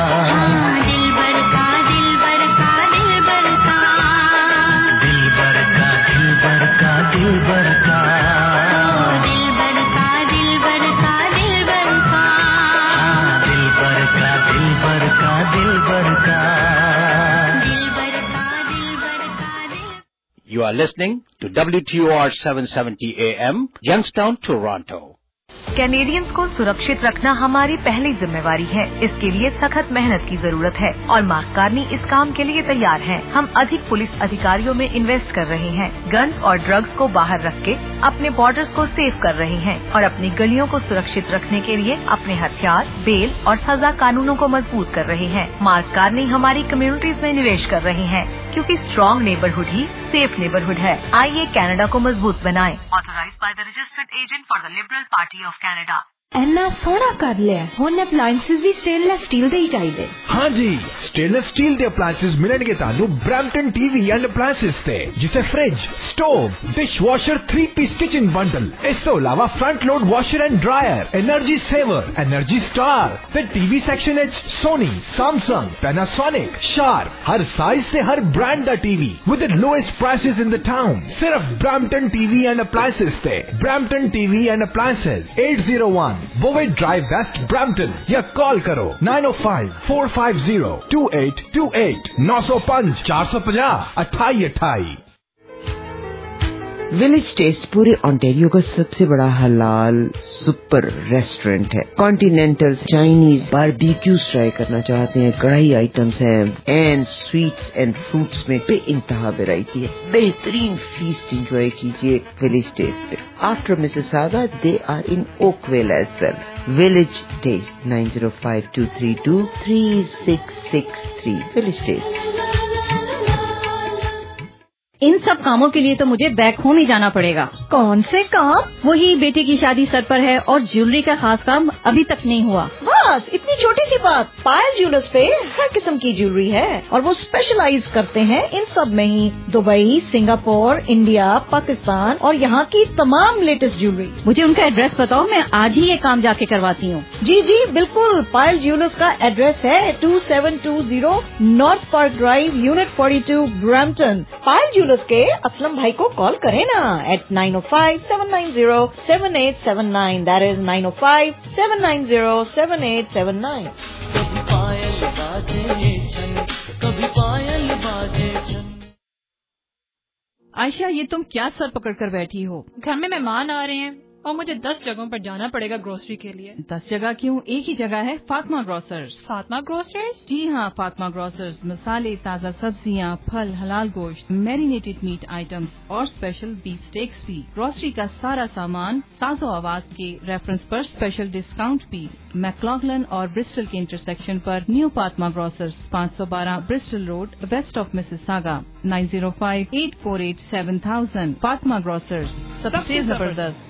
दिलबर का दिलबर का दिलबर का दिलबर का, हाँ दिलबर का दिलबर का दिलबर का, दिलबर का दिलबर का दिल। You are listening to W T O R seven seventy A M, Youngstown, Toronto. Canadians को सुरक्षित रखना हमारी पहली जिम्मेवारी है। इसके लिए सख्त मेहनत की जरूरत है और मार्क कार्नी इस काम के लिए तैयार हैं। हम अधिक पुलिस अधिकारियों में इन्वेस्ट कर रहे हैं, गन्स और ड्रग्स को बाहर रख के अपने बॉर्डर्स को सेफ कर रहे हैं और अपनी गलियों को सुरक्षित रखने के लिए अपने हथियार, बेल और सजा कानूनों को मजबूत कर रहे हैं। मार्क कार्नी हमारी कम्युनिटीज में निवेश कर रहे हैं क्योंकि स्ट्रॉन्ग नेबरहुड ही सेफ नेबरहुड है। आइए कनाडा को मजबूत बनाएं। Authorised by the registered agent for the Liberal Party of Canada. ਇੰਨਾ ਸੋਹਣਾ ਕਰ ਲਿਆ, ਹੁਣ ਅਪਲਾਈਐਂਸਸ ਵੀ ਸਟੇਨਲੈਸ ਸਟੀਲ ਦੇ ਹੀ ਚਾਹੀਦੇ। ਹਾਂਜੀ, ਸਟੇਨਲੈਸ ਸਟੀਲ ਦੇ ਅਪਲਾਈਐਂਸਸ ਮਿਲਣਗੇ ਤੁਹਾਨੂੰ ਬ੍ਰੈਂਪਟਨ ਟੀਵੀ ਐਂਡ ਅਪਲਾਈਐਂਸਸ ਤੇ, ਜਿੱਥੇ fridge, stove, dish washer, three piece kitchen bundle, ਇਸ ਤੋਂ ਇਲਾਵਾ front load washer and dryer, energy saver, energy star ਤੇ ਟੀਵੀ ਸੈਕਸ਼ਨ ਵਿੱਚ ਸੋਨੀ, ਸੈਮਸੰਗ, ਪੈਨਾਸੋਨਿਕ, ਸ਼ਾਰਪ, ਹਰ ਸਾਈਜ਼ ਤੇ ਹਰ ਬ੍ਰਾਂਡ ਦਾ TV with the lowest prices in the town, ਸਿਰਫ ਬ੍ਰੈਂਪਟਨ ਟੀਵੀ ਐਂਡ ਅਪਲਾਈਐਂਸਸ ਤੇ। Brampton TV and appliances eight oh one Bovett Drive West Brampton या call करो nine oh five four five zero two eight two eight nine oh five four five zero अट्ठाई अट्ठाई। Village taste पूरे Ontario का सबसे बड़ा हलाल super restaurant है। कॉन्टिनेंटल, चाइनीज, बारबेक्यूज ट्राई करना चाहते हैं, कढ़ाई आइटम्स हैं, एंड स्वीट्स एंड फ्रूट्स में बेइंतहा वैरायटी है। बेहतरीन फीस्ट एंजॉय कीजिए विलेज टेस्ट पे। After Mississauga they are in Oakville as well. Village taste nine oh five two three two three six six three। Village taste. इन सब कामों के लिए तो मुझे बैक होम ही जाना पड़ेगा। कौन से काम? वही बेटे की शादी सर पर है और ज्वेलरी का खास काम अभी तक नहीं हुआ। बस इतनी छोटी सी बात। पायल ज्वेलर्स पे हर किस्म की ज्वेलरी है और वो स्पेशलाइज करते हैं इन सब में ही। दुबई, सिंगापुर, इंडिया, पाकिस्तान और यहाँ की तमाम लेटेस्ट ज्वेलरी। मुझे उनका एड्रेस बताओ, मैं आज ही ये काम जाके करवाती हूँ। जी जी बिल्कुल। पायल ज्वेलर्स का एड्रेस है two seven two zero north park drive, unit forty-two, Brampton. Payal के असलम भाई को कॉल करें ना eight nine oh five seven nine zero seven eight seven nine। That is nine oh five seven nine zero seven eight seven nine। कभी पायल बाजे छन, कभी पायल बाजे छन। आयशा, ये तुम क्या सर पकड़ कर बैठी हो? घर में मेहमान आ रहे हैं और मुझे दस जगहों पर जाना पड़ेगा ग्रोसरी के लिए। दस जगह क्यों, एक ही जगह है, फातिमा ग्रोसर्स। फातिमा ग्रोसर्स? जी हाँ, फातिमा ग्रोसर्स। मसाले, ताज़ा सब्जियाँ, फल, हलाल गोश्त, मैरिनेटेड मीट आइटम्स और स्पेशल बीफ स्टेक्स भी। ग्रोसरी का सारा सामान साजो आवाज के रेफरेंस पर स्पेशल डिस्काउंट भी। मैक्लॉगलन और ब्रिस्टल के इंटरसेक्शन पर न्यू फातिमा ग्रोसर्स, पाँच सौ बारह Bristol road, west of Mississauga, nine oh five eight four eight seven thousand। Fatima grocers, सबसे जबरदस्त।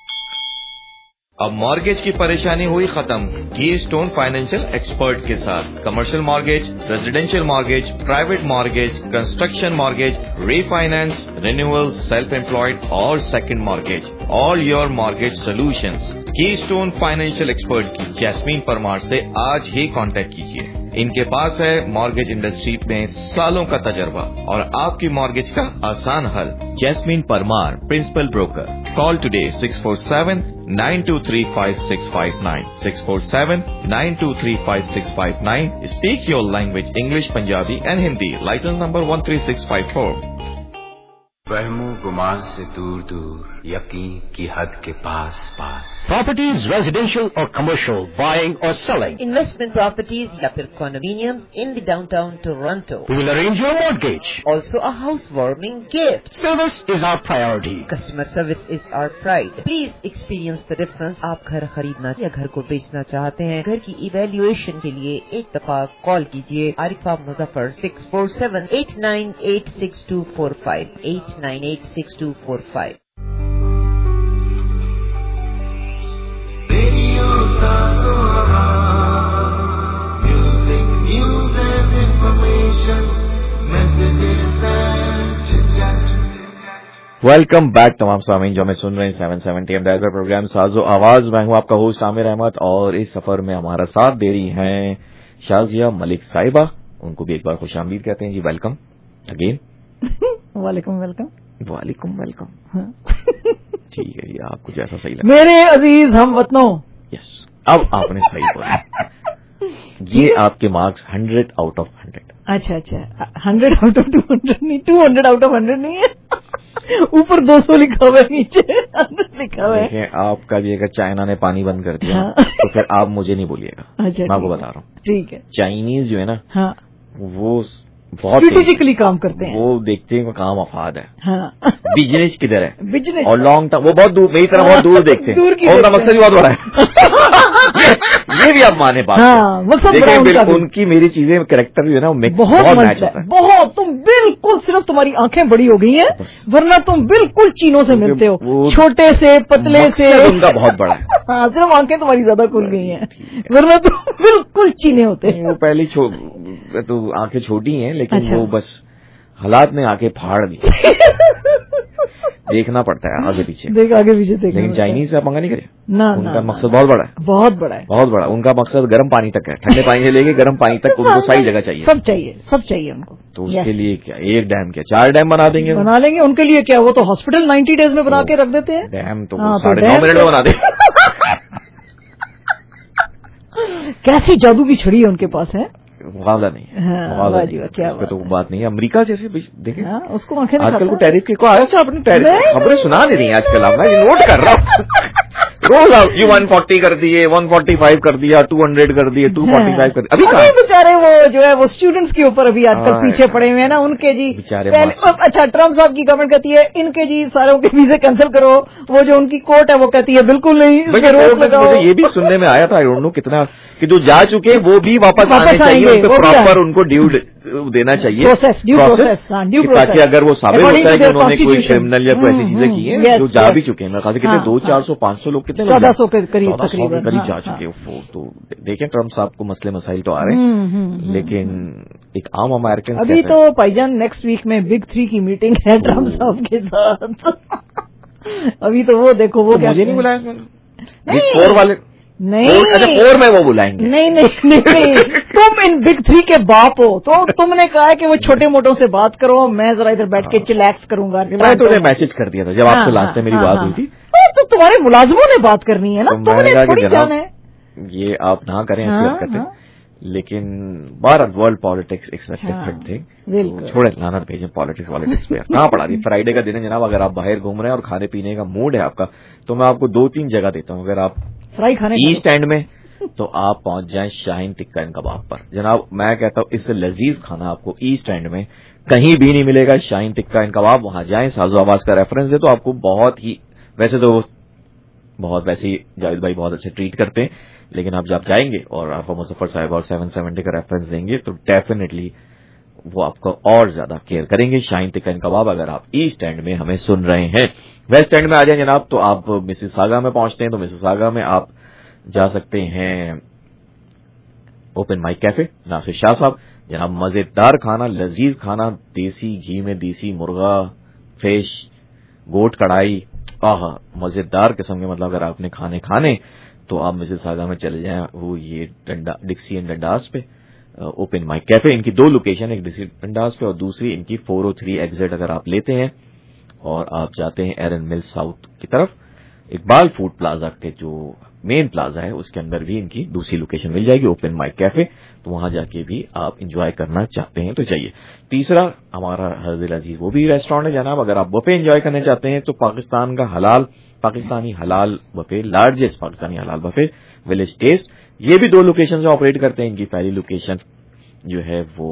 अब मॉर्गेज की परेशानी हुई खत्म की स्टोन फाइनेंशियल एक्सपर्ट के साथ। Commercial mortgage, residential mortgage, private mortgage, construction mortgage, refinance, renewal, self employed और second mortgage, all your mortgage solutions. Keystone financial expert की जैस्मीन परमार से आज ही कांटेक्ट कीजिए। इनके पास है मॉर्गेज इंडस्ट्री में सालों का तजर्बा और आपकी मॉर्गेज का आसान हल। Jasmine Parmar, principal broker. Call today six four seven nine two three five six five nine six four seven nine two three five six five nine। Speak your language English, Punjabi and Hindi। License number one three six five four। वहमो गुमान से दूर दूर, यकीन की हद के पास पास। Properties, residential or commercial, buying or selling. Investment properties या फिर condominiums in the downtown Toronto. We will arrange your mortgage. Also a housewarming gift. Service is our priority. Customer service is our pride. Please experience the difference। आप घर खरीदना या घर को बेचना चाहते हैं, घर की इवेल्युएशन के लिए एक दफा कॉल कीजिए Arifa Muzaffar six four seven eight nine eight six two four five eight nine eight six two four five। Radio Sato music, news and information, messages and chit-chat। Welcome back तमाम सामीन जो हमें सुन रहे हैं seven seventy A M dial पर programme साजो आवाज। मैं हूं आपका होस्ट आमिर अहमद और इस सफर में हमारा साथ दे रही हैं शाजिया मलिक साहिबा। उनको भी एक बार खुश आमदीद कहते हैं जी। Welcome again. वालेकुम वेलकम। वालेकुम वेलकम। ठीक है जी, आपको जैसा सही लगे। मेरे अजीज हम वतनों। यस, अब आपने सही बोला। ये आपके marks hundred out of hundred. अच्छा अच्छा, hundred out of two hundred नहीं, two hundred out of hundred नहीं है। ऊपर दो सौ लिखा हुआ है, नीचे हंड्रेड लिखा हुआ है। देखिए, आपका भी अगर चाइना ने पानी बंद कर दिया हाँ। तो फिर आप मुझे नहीं बोलिएगा। अच्छा, मैं आपको बता रहा हूँ। ठीक है। चाइनीज जो है ना हाँ। वो स्ट्रेटेजिकली काम करते हैं, वो देखते हैं काम अफाद है, हाँ बिजनेस किधर है, बिजनेस और लॉन्ग टर्म वो बहुत दूर, मेरी तरह बहुत दूर देखते हैं, और उनका मकसद भी बहुत बड़ा है। ये भी आप माने बात, हाँ, मकसद बड़ा देखिए उनका उनकी मेरी चीजें कैरेक्टर जो है ना वो बहुत मैच मैच होता है, बहुत। तुम बिल्कुल सिर्फ तुम्हारी आंखें बड़ी हो गई हैं, वरना तुम बिल्कुल चीनों से मिलते हो, छोटे से पतले से, उनका बहुत बड़ा है। हाँ, सिर्फ आंखें तुम्हारी ज्यादा खुल गई हैं, वरना तुम बिल्कुल चीने होते हैं। वो पहले तो आंखें छोटी हैं, लेकिन अच्छा। वो बस हालात में आंखें फाड़ दी। देखना पड़ता है आगे पीछे, देख आगे पीछे देख। लेकिन चाइनीज से आप पंगा नहीं करे, ना, उनका ना, मकसद बहुत बड़ा है, बहुत बड़ा है, बहुत बड़ा। उनका मकसद गर्म पानी तक है, ठंडे पानी से लेके गर्म पानी तक उनको सही जगह चाहिए, सब चाहिए, सब चाहिए उनको। तो उसके लिए क्या एक डैम क्या चार डैम बना देंगे, बना लेंगे। उनके लिए क्या, वो तो हॉस्पिटल नाइन्टी डेज में बना के रख देते हैं, डैम तो हाँ, साढ़े नौ मिनट में बना दे। कैसी जादू की छड़ी है उनके पास है, मुकाबला नहीं है, हाँ, मुकाबला नहीं, क्या इस पे तो बात नहीं है। अमेरिका जैसे देखें, हाँ, उसको आंखें आजकल को टैरिफ के को आया था, अपने टैरिफ खबरें सुना दे रही हैं आजकल, आप मैं नोट कर रहा हूँ रोज आप यू वन फोर्टी कर दिए, वन फोर्टी फाइव कर दिया, टू हंड्रेड कर दिए, टू फोर्टी फाइव कर दिया, अभी अभी बेचारे वो जो है वो स्टूडेंट्स के ऊपर अभी आजकल पीछे पड़े हुए हैं ना, उनके जी बेचारे। अच्छा, ट्रम्प साहब की गवर्नमेंट कहती है इनके जी सारों के वीजे कैंसिल करो, वो जो उनकी कोर्ट है वो कहती है बिल्कुल नहीं, मुझे ये भी सुनने में आया था, आई डोंट नो कितना, कि जो जा चुके हैं वो भी वापस आने चाहिए, उनको प्रॉपर उनको ड्यू देना चाहिए, process, due process, due process, ताकि अगर वो साबित होता है कि उन्होंने कोई क्रिमिनल या कोई ऐसी चीजें की हैं जो जा भी चुके हैं। मैं कहा कितने दो चार सौ पांच सौ लोग कितने चौदह सौ के करीब तकरीबन करीब जा चुके हैं। तो देखें ट्रम्प साहब को मसले मसाइल तो आ रहे हैं, लेकिन एक आम अमेरिकन अभी तो भाईजान नेक्स्ट वीक में बिग थ्री की मीटिंग है ट्रम्प साहब के साथ। अभी तो वो देखो वो क्या, मुझे नहीं बुलाया इसमें, फोर वाले नहीं, अच्छा फोर में वो बुलाएंगे, नहीं नहीं नहीं, नहीं। तुम इन बिग थ्री के बाप हो, तो तुमने कहा है कि वो छोटे मोटों से बात करो, मैं जरा इधर बैठ के चिलैक्स करूंगा। मैं तो उन्हें मैसेज कर दिया था जब आपसे लास्ट टाइम मेरी बात हुई थी, तो तुम्हारे मुलाजमों ने बात करनी है ना, तुमने थोड़ी जाना है, ये आप ना करें ऐसी हरकतें, लेकिन बार वर्ल्ड पॉलिटिक्स एक्सपेक्टेड थे, छोड़े लानत भेजें पॉलिटिक्स पॉलिटिक्स पे, कहाँ पड़ा रही। फ्राइडे का दिन है जनाब, अगर आप बाहर घूम रहे हैं और खाने पीने का मूड है आपका, तो मैं आपको दो तीन जगह देता हूँ। अगर आप फ्राई खाने ईस्ट एंड में तो आप पहुंच जाएं शाहीन टिक्का एंड कबाब पर। जनाब मैं कहता हूँ इससे लजीज खाना आपको ईस्ट एंड में कहीं भी नहीं मिलेगा। शाहीन टिक्का एंड कबाब, वहां जाएं, साजो आवाज का रेफरेंस है तो आपको बहुत ही, वैसे तो बहुत वैसे ही जावेद भाई बहुत अच्छे ट्रीट करते हैं, लेकिन आप जब जाएंगे और आप मुजफ्फर साहब और सेवन सेवेंटी का रेफरेंस देंगे तो डेफिनेटली वो आपको और ज्यादा केयर करेंगे। शाहीन टिक्का एंड कबाब अगर आप ईस्ट एंड में हमें सुन रहे हैं। वेस्ट एंड में आ जाए जनाब तो आप मिसिसागा में पहुंचते हैं, तो मिसिसागा में आप जा सकते हैं open mic cafe, Nasir Shah साहब। जनाब मजेदार खाना, लजीज खाना, देसी घी में देसी मुर्गा, फिश, गोट कढ़ाई, आह मजेदार किस्म के, मतलब अगर आपने खाने खाने तो आप मिसिसागा में चले जाएं, वो ये डंडा डिक्सी एंड डंडास पे ओपन माइक कैफे। इनकी दो लोकेशन, एक डिक्सी डंडास पे और दूसरी इनकी फोर ओ थ्री एग्जिट अगर आप लेते हैं और आप जाते हैं एरन मिल साउथ की तरफ, इकबाल फूड प्लाजा के जो मेन प्लाजा है उसके अंदर भी इनकी दूसरी लोकेशन मिल जाएगी ओपन माइक कैफे, तो वहां जाके भी आप इंजॉय करना चाहते हैं तो जाइए। तीसरा हमारा हरदिल अजीज वो भी रेस्टोरेंट है जनाब, अगर आप बफे इंजॉय करना चाहते हैं तो पाकिस्तान का हलाल पाकिस्तानी हलाल बफे, लार्जेस्ट पाकिस्तानी हलाल बफे विलेज टेस्ट, ये भी दो लोकेशन से ऑपरेट करते हैं। इनकी पहली लोकेशन जो है वो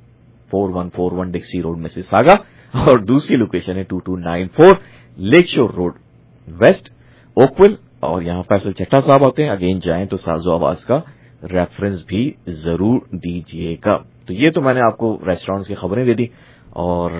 four one four one Dixie road Mississauga और दूसरी लोकेशन है two two nine four lakeshore road west Oakville, और यहाँ फैसल चट्टा साहब आते हैं। अगेन जाएं तो साजो आवाज का रेफरेंस भी जरूर दीजिएगा। तो ये तो मैंने आपको रेस्टोरेंट्स की खबरें दे दी, और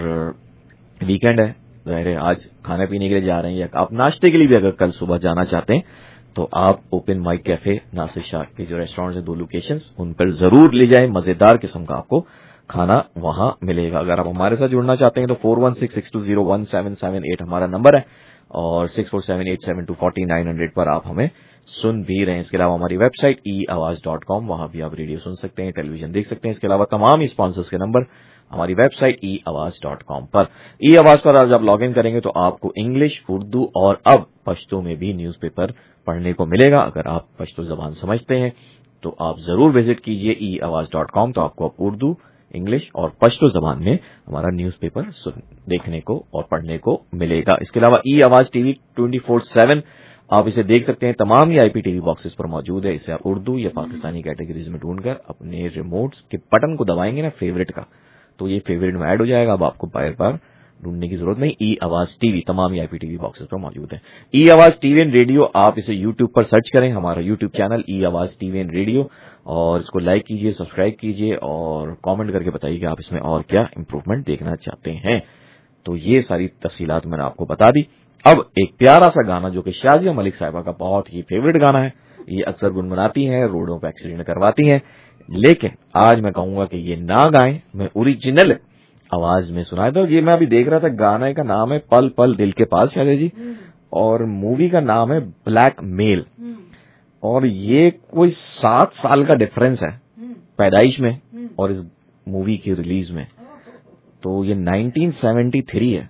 वीकेंड है, जाहिर है आज खाने पीने के लिए जा रहे हैं या आप नाश्ते के लिए भी अगर कल सुबह जाना चाहते हैं तो आप open mic cafe Nasir Shah के जो रेस्टोरेंट है दो लोकेशंस, उन पर जरूर ले जाएं, मजेदार किस्म का आपको खाना वहां मिलेगा। अगर आप हमारे साथ जुड़ना चाहते हैं तो four one six six two zero one seven seven eight हमारा नंबर है, और six four seven eight seven two forty nine hundred पर आप हमें सुन भी रहे हैं। इसके अलावा हमारी website e Awaz dot com, वहां भी आप रेडियो सुन सकते हैं, टेलीविजन देख सकते हैं। इसके अलावा तमाम ही स्पॉन्सर्स के नंबर हमारी website e Awaz dot com पर। ई आवाज पर आज आप लॉग इन करेंगे तो आपको इंग्लिश, उर्दू और अब पश्तो में भी न्यूज पेपर पढ़ने को मिलेगा। अगर आप पश्तो जबान समझते हैं तो आप जरूर विजिट कीजिए ई आवाज डॉट कॉम, तो आपको अब उर्दू, इंग्लिश और पश्तो जबान में हमारा न्यूज पेपर देखने को और पढ़ने को मिलेगा। इसके अलावा ई आवाज टीवी ट्वेंटी फोर सेवन आप इसे देख सकते हैं, तमाम ही आईपी टीवी बॉक्सेस पर मौजूद है। इसे आप उर्दू या पाकिस्तानी कैटेगरीज में ढूंढकर अपने रिमोट्स के बटन को दबाएंगे ना फेवरेट का, तो ये फेवरेट में ऐड हो जाएगा. अब आपको बार बार ढूंढने की जरूरत नहीं. ई आवाज टीवी तमाम आई पी टीवी बॉक्सेस पर मौजूद है. ई आवाज टीवी एंड रेडियो, आप इसे यूट्यूब पर सर्च करें, हमारा यूट्यूब चैनल ई आवाज टीवी एंड रेडियो, और इसको लाइक कीजिए, सब्सक्राइब कीजिए और कमेंट करके बताइए कि आप इसमें और क्या इंप्रूवमेंट देखना चाहते हैं. तो ये सारी तफसीलात मैंने आपको बता दी. अब एक प्यारा सा गाना जो कि शाजिया मलिक साहिबा का बहुत ही फेवरेट गाना है. ये अक्सर गुनगुनाती हैं, रोडों पर एक्सीडेंट करवाती हैं, लेकिन आज मैं कहूंगा कि ये ना गाएं, मैं ओरिजिनल आवाज में सुनाया था. ये मैं अभी देख रहा था, गाने का नाम है पल पल दिल के पास शायद जी, और मूवी का नाम है ब्लैक मेल. और ये कोई सात साल का डिफरेंस है पैदाइश में और इस मूवी की रिलीज में. तो ये नाइनटीन सेवेंटी थ्री है,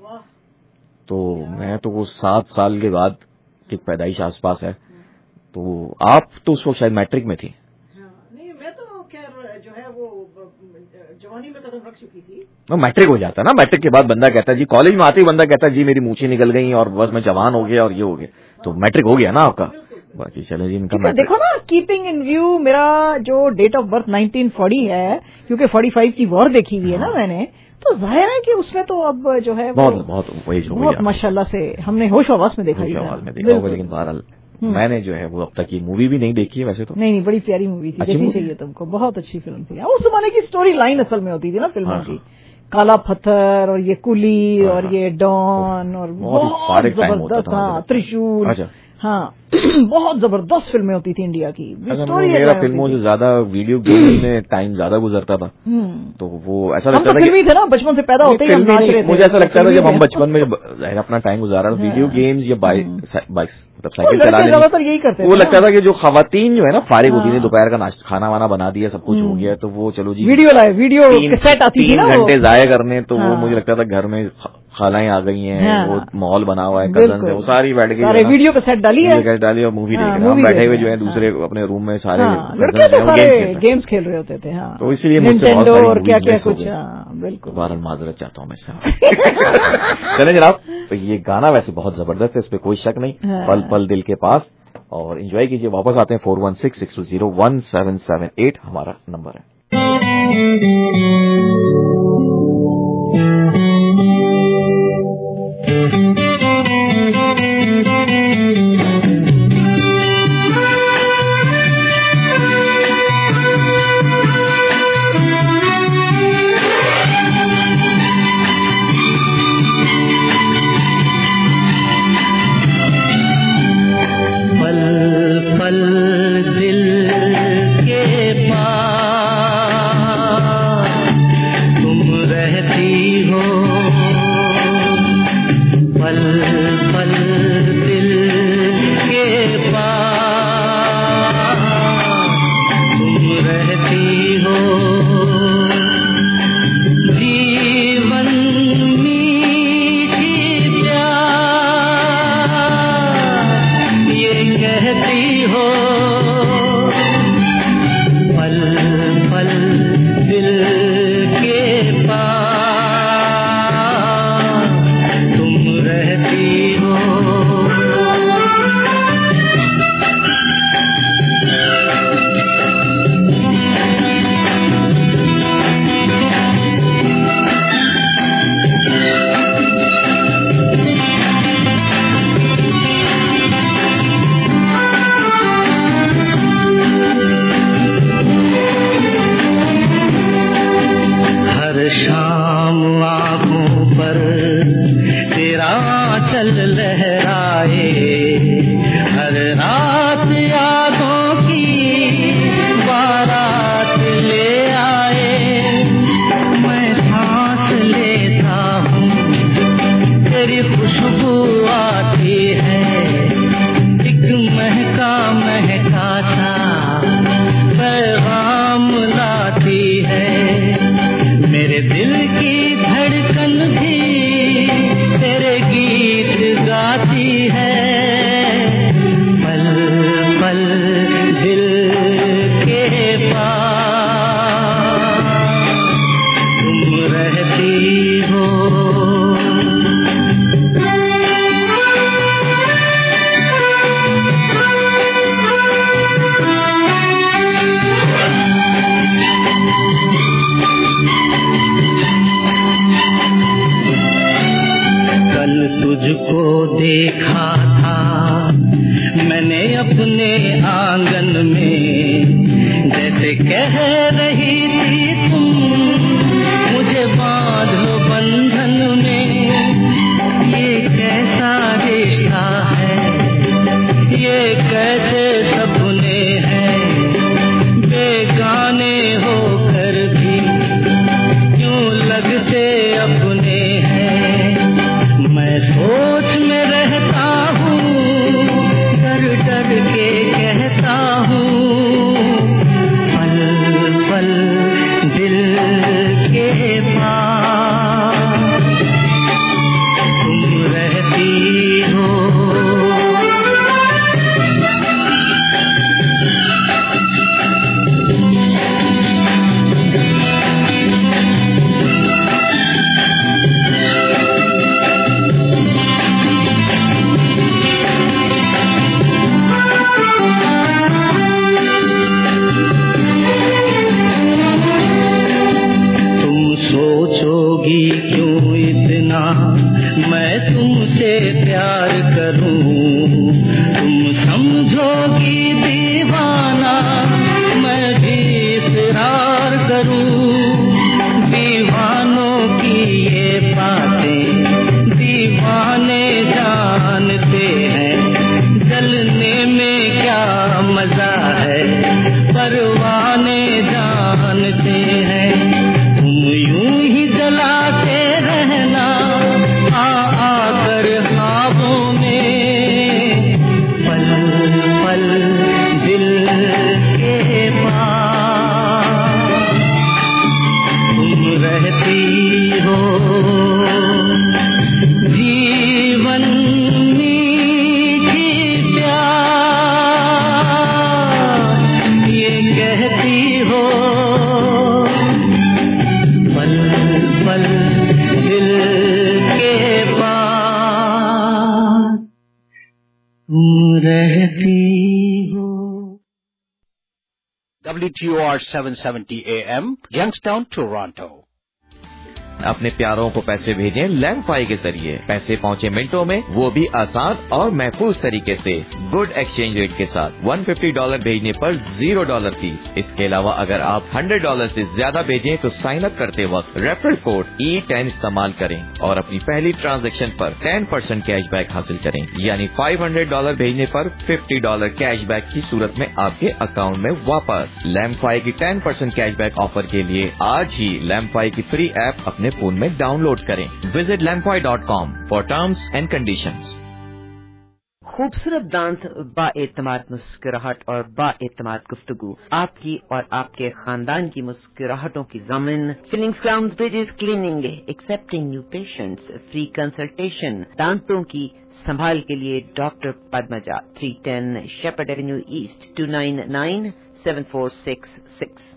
तो मैं तो वो सात साल के बाद की पैदाइश आसपास है. तो आप तो उस वक्त शायद मैट्रिक में थी. नहीं, मैं तो खैर जो है वो जवानी में कदम रख चुकी थी. वो मैट्रिक हो जाता है ना, मैट्रिक के बाद बंदा कहता है जी, कॉलेज में आते ही बंदा कहता है जी मेरी मूछें निकल गई और बस मैं जवान हो गया और ये हो गया. तो मैट्रिक हो गया ना आपका. बाकी चले जी इनका मैट्रिक. देखो ना, कीपिंग इन व्यू मेरा जो date of birth nineteen forty है, क्योंकि फोर्टी फाइव की वॉर देखी हुई है ना मैंने, तो जाहिर है कि उसमें तो अब जो है बहुत बहुत एज हो गई, बहुत माशाल्लाह से हमने होश आवास में देखा ही होश में देखा होगा. लेकिन बहरहाल मैंने जो है वो अब तक ये मूवी भी नहीं देखी है वैसे तो. नहीं नहीं, बड़ी प्यारी मूवी थी, देखनी चाहिए तुमको, बहुत अच्छी फिल्म थी. उस जमाने की स्टोरी लाइन असल में होती थी ना फिल्मों की, काला पत्थर और ये कुली और ये डॉन और बहुत जबरदस्त, हाँ त्रिशूल, हाँ बहुत जबरदस्त फिल्में होती थी इंडिया की. स्टोरी मेरा फिल्मों से ज्यादा वीडियो गेम में टाइम ज्यादा गुजरता था, तो वो ऐसा लगता था कि थे ना बचपन से पैदा होते ही हम नाच रहे थे. मुझे ऐसा लगता था जब हम बचपन में अपना टाइम गुजारा वीडियो गेम्स या बाइक मतलब साइकिल चलाने, ज्यादातर यही करते वो लगता था कि जो खवातीन जो है ना फारिग होती थी, दोपहर का नाश्ता खाना वाना बना दिया, सब कुछ हो गया, तो वो चलो जी वीडियो लाए, वीडियो कैसेट आती थी ना, तीन घंटे जाया करने. तो वो मुझे लगता था घर में खालाएं आ गई हैं, वो माहौल बना हुआ है, कजन से वो सारी बैठ गई, वीडियो कैसेट डाली है, डाली और मूवी देख रहे हैं. हम बैठे हुए जो है दूसरे अपने रूम में सारे लड़के तो सारे गेम्स खेल रहे होते थे. हाँ, तो इसीलिए मुझसे बहुत सारी और क्या क्या कुछ. बिल्कुल, बारह माजरत चाहता हूँ मैं इससे. चलें जनाब, तो ये गाना वैसे बहुत जबरदस्त है, इस पे कोई शक नहीं. पल पल दिल के पास, और एंजॉय कीजिए. वापस आते हैं. Four one six six two zero one seven seven eight हमारा नंबर है. धड़कन भी तेरे गीत गाती है. तुझको देखा था मैंने अपने आंगन में, जैसे कह रही थी तुम मुझे बांध लो बंधन में। ये कैसा रिश्ता है, ये कैसे सपने हैं, बेगाने होकर भी क्यों लगते अपने हैं। मैं सोच में रहता हूँ, डर डर के कहता हूँ, पल पल दिल के पास तुम रहती हो। सोचोगी क्यों इतना मैं तुमसे प्यार करूं, तुम समझोगी दीवाना मैं भी इकरार करूं। दीवानों की ये बातें दीवाने जानते हैं, जलने में क्या मजा है परवाने जानते हैं। यूं ही जलाते रहना आ आकर ख्वाबों में, पल पल दिल के पास तुम रहती हो। जीवन मीठी प्यार ये कहती हो, पल पल दिल के पास तुम रहती हो। W T O R seven seventy A M, Youngstown, Toronto. अपने प्यारों को पैसे भेजें लैंडफाई के जरिए। पैसे पहुंचे मिनटों में, वो भी आसान और महफूज तरीके से, गुड एक्सचेंज रेट के साथ। एक सौ पचास डॉलर भेजने पर जीरो डॉलर फीस। इसके अलावा अगर आप सौ डॉलर से ज्यादा भेजें तो साइन अप करते वक्त रेफरल कोड ई टेन इस्तेमाल करें और अपनी पहली ट्रांजैक्शन पर दस परसेंट कैशबैक हासिल करें। यानी पाँच सौ डॉलर भेजने पर पचास डॉलर कैशबैक की सूरत में आपके अकाउंट में वापस। लैंडफाई की दस परसेंट कैशबैक ऑफर के लिए आज ही लैंडफाई की फ्री ऐप अपने फोन में डाउनलोड करें। Visit Landfi dot com for terms and conditions. खूबसूरत दांत, बाएतमाद मुस्कुराहट और बाएतमाद गुफ्तगू, आपकी और आपके खानदान की मुस्कुराहटों की ज़मीन। Fillings, crowns, bridges, cleaning, accepting new patients, free consultation. दांतों की संभाल के लिए doctor Padmaja, three ten Sheppard avenue east, two nine nine seven four six six.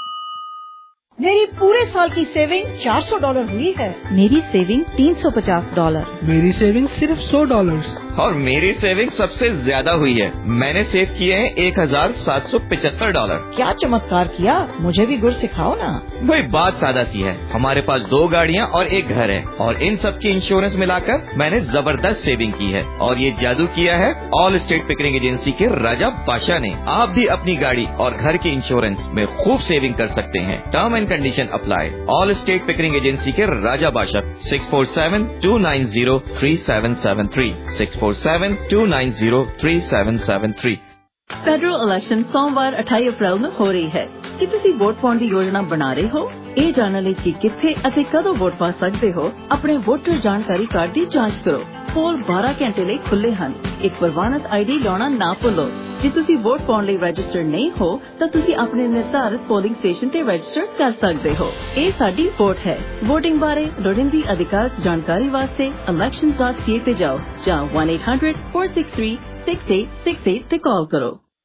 मेरी पूरे साल की सेविंग चार सौ डॉलर हुई है। मेरी सेविंग तीन सौ पचास डॉलर। मेरी सेविंग सिर्फ सौ डॉलर। और मेरी सेविंग सबसे ज्यादा हुई है। मैंने सेव किए हैं एक हजार सात सौ पिछहत्तर डॉलर। क्या चमत्कार किया, मुझे भी गुर सिखाओ ना। भाई बात सादा सी है, हमारे पास दो गाड़ियाँ और एक घर है और इन सब की इंश्योरेंस मिलाकर मैंने जबरदस्त सेविंग की है। और ये जादू किया है ऑल स्टेट पिकरिंग एजेंसी के राजा बादशाह ने। आप भी अपनी गाड़ी और घर के इंश्योरेंस में खूब सेविंग कर सकते हैं। Term and condition apply. Allstate Pickering agency के Raja Badshah, six four seven two nine zero three seven seven three, six four seven two nine zero three seven seven three. Federal election ਸੋਮਵਾਰ ਅਠਾਈ ਅਪ੍ਰੈਲ ਨੂੰ ਹੋ ਰਹੀ ਹੈ। ਕੀ ਤੁਸੀਂ ਵੋਟ ਪਾਉਣ ਦੀ ਯੋਜਨਾ ਬਣਾ ਰਹੇ ਹੋ? ਇਹ ਜਾਣਨ ਲਈ ਕਿ ਕਿੱਥੇ ਅਤੇ ਕਦੋਂ ਵੋਟ ਪਾ ਸਕਦੇ ਹੋ, ਆਪਣੇ ਵੋਟਰ ਜਾਣਕਾਰੀ ਕਾਰਡ ਦੀ ਜਾਂਚ ਕਰੋ। ਪੋਲ ਬਾਰਾਂ ਘੰਟੇ ਲਈ ਖੁੱਲੇ ਹਨ। ਇੱਕ ਪ੍ਰਵਾਨਿਤ ਆਈਡੀ ਲਾਉਣਾ ਨਾ ਭੁੱਲੋ। ਜੇ ਤੁਸੀਂ ਵੋਟ ਪਾਉਣ ਲਈ ਰਜਿਸਟਰਡ ਨਹੀਂ ਹੋ ਤਾਂ ਤੁਸੀਂ ਆਪਣੇ ਨਿਰਧਾਰਿਤ ਪੋਲਿੰਗ ਸਟੇਸ਼ਨ ਤੇ ਰਜਿਸਟਰ ਕਰ ਸਕਦੇ ਹੋ। ਇਹ ਸਾਡੀ ਵੋਟ ਹੈ। ਵੋਟਿੰਗ ਬਾਰੇ ਲੋੜੀਂਦੀ ਅਧਿਕਾਰਤ ਜਾਣਕਾਰੀ ਵਾਸਤੇ elections dot c a ਤੇ ਜਾਓ ਜਾਂ one eight hundred four six three six eight six eight ਤੇ ਕਾਲ ਕਰੋ।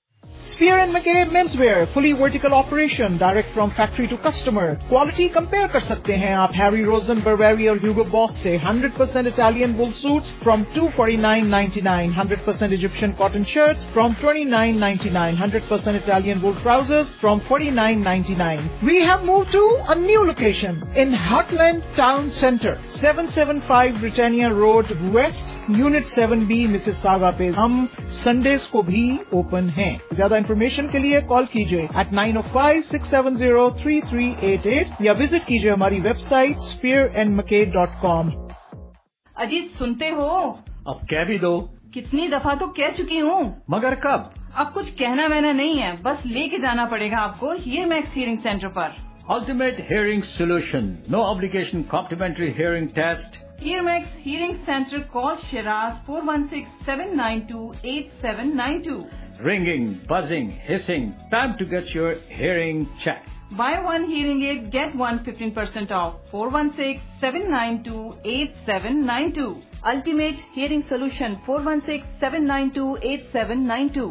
Spear and Mackay Menswear, fully vertical operation, direct from factory to customer. Quality compare कर सकते हैं आप Harry Rosen, Burberry और Hugo Boss से. one hundred percent Italian wool suits from two forty-nine ninety-nine, one hundred percent Egyptian cotton shirts from twenty-nine ninety-nine, one hundred percent Italian wool trousers from forty-nine ninety-nine. We have moved to a new location in Heartland Town Centre, seven seventy-five Britannia Road West, Unit seven B, Mississauga पे हम Sundays को भी open हैं. ज्यादा information के लिए call कीजिए at nine oh five, six seven zero, three three eight eight या विजिट कीजिए हमारी website spear and mackay dot com. Ajit सुनते हो? अब कह भी दो. कितनी दफा तो कह चुकी हूँ. मगर कब? अब कुछ कहना वहना नहीं है, बस लेके जाना पड़ेगा आपको हीयरमैक्स हियरिंग सेंटर पर. Ultimate Hearing Solution. No obligation complimentary hearing test. Hearmax Hearing Center. Call Shiraz four one six, seven nine two, eight seven nine two. Ringing, buzzing, hissing. Time to get your hearing checked. Buy one hearing aid, get one fifteen percent off. four one six, seven nine two, eight seven nine two. Ultimate Hearing Solution. four one six, seven nine two, eight seven nine two.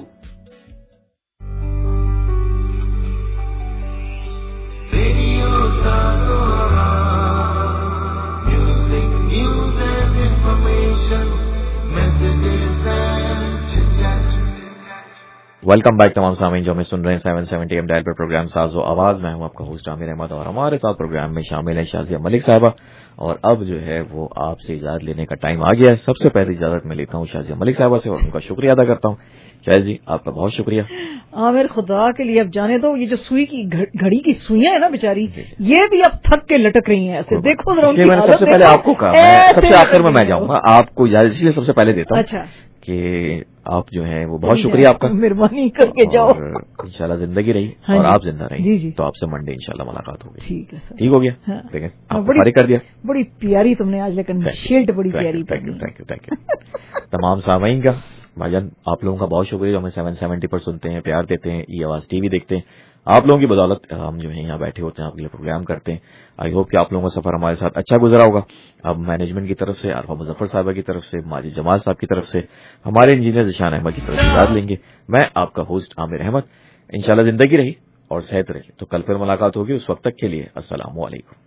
Radio Sansora, music, news and information, messages and chit-chat. Welcome back तमाम सामीन जो हमें सुन रहे हैं seven seventy M dial पर programme साजो आवाज. मैं हूं आपका होस्ट आमिर अहमद और हमारे साथ प्रोग्राम में शामिल है शाजिया मलिक साहिबा. और अब जो है वो आपसे इजाजत लेने का टाइम आ गया है. सबसे पहले इजाजत मैं लेता हूं शाजिया मलिक साहिबा से और उनका शुक्रिया अदा करता हूं. शायद जी आपका बहुत शुक्रिया. आमिर खुदा के लिए अब जाने दो, ये जो सुई की घड़ी की सुइयां है ना बेचारी, ये भी अब थक के लटक रही हैं ऐसे. देखो जरा उनकी मैंने सबसे पहले आपको कहा, सबसे आखिर में मैं जाऊंगा, आपको इजाजत इसलिए सबसे पहले देता हूँ. अच्छा. कि आप जो है वो बहुत शुक्रिया आपका, मेहरबानी करके जाओ. इंशाल्लाह जिंदगी रही हाँ और आप जिंदा रही जी जी. तो आपसे मंडे इंशाल्लाह मुलाकात होगी. ठीक है सर. ठीक हो गया. हाँ. देखें आपने कर दिया. बड़ी प्यारी तुमने आज लेकिन शील्ड बड़ी प्यारी. Thank you thank you thank you तमाम सामीन का भाईजान आप लोगों का बहुत शुक्रिया जो हमें सेवन सेवेंटी पर सुनते हैं, प्यार देते हैं, ई आवाज टीवी देखते हैं. आप लोगों की बदौलत हम जो है यहाँ बैठे होते हैं, आपके लिए प्रोग्राम करते हैं. आई होप कि आप लोगों का सफर हमारे साथ अच्छा गुजरा होगा. अब मैनेजमेंट की तरफ से, आरफा मुजफ्फर साहिबा की तरफ से, माजिद जमाल साहब की तरफ से, हमारे इंजीनियर जिशान अहमद की तरफ से याद लेंगे. मैं आपका होस्ट आमिर अहमद. इंशाल्लाह जिंदगी रही और सेहत रही तो कल फिर मुलाकात होगी. उस वक्त तक के लिए अस्सलाम वालेकुम.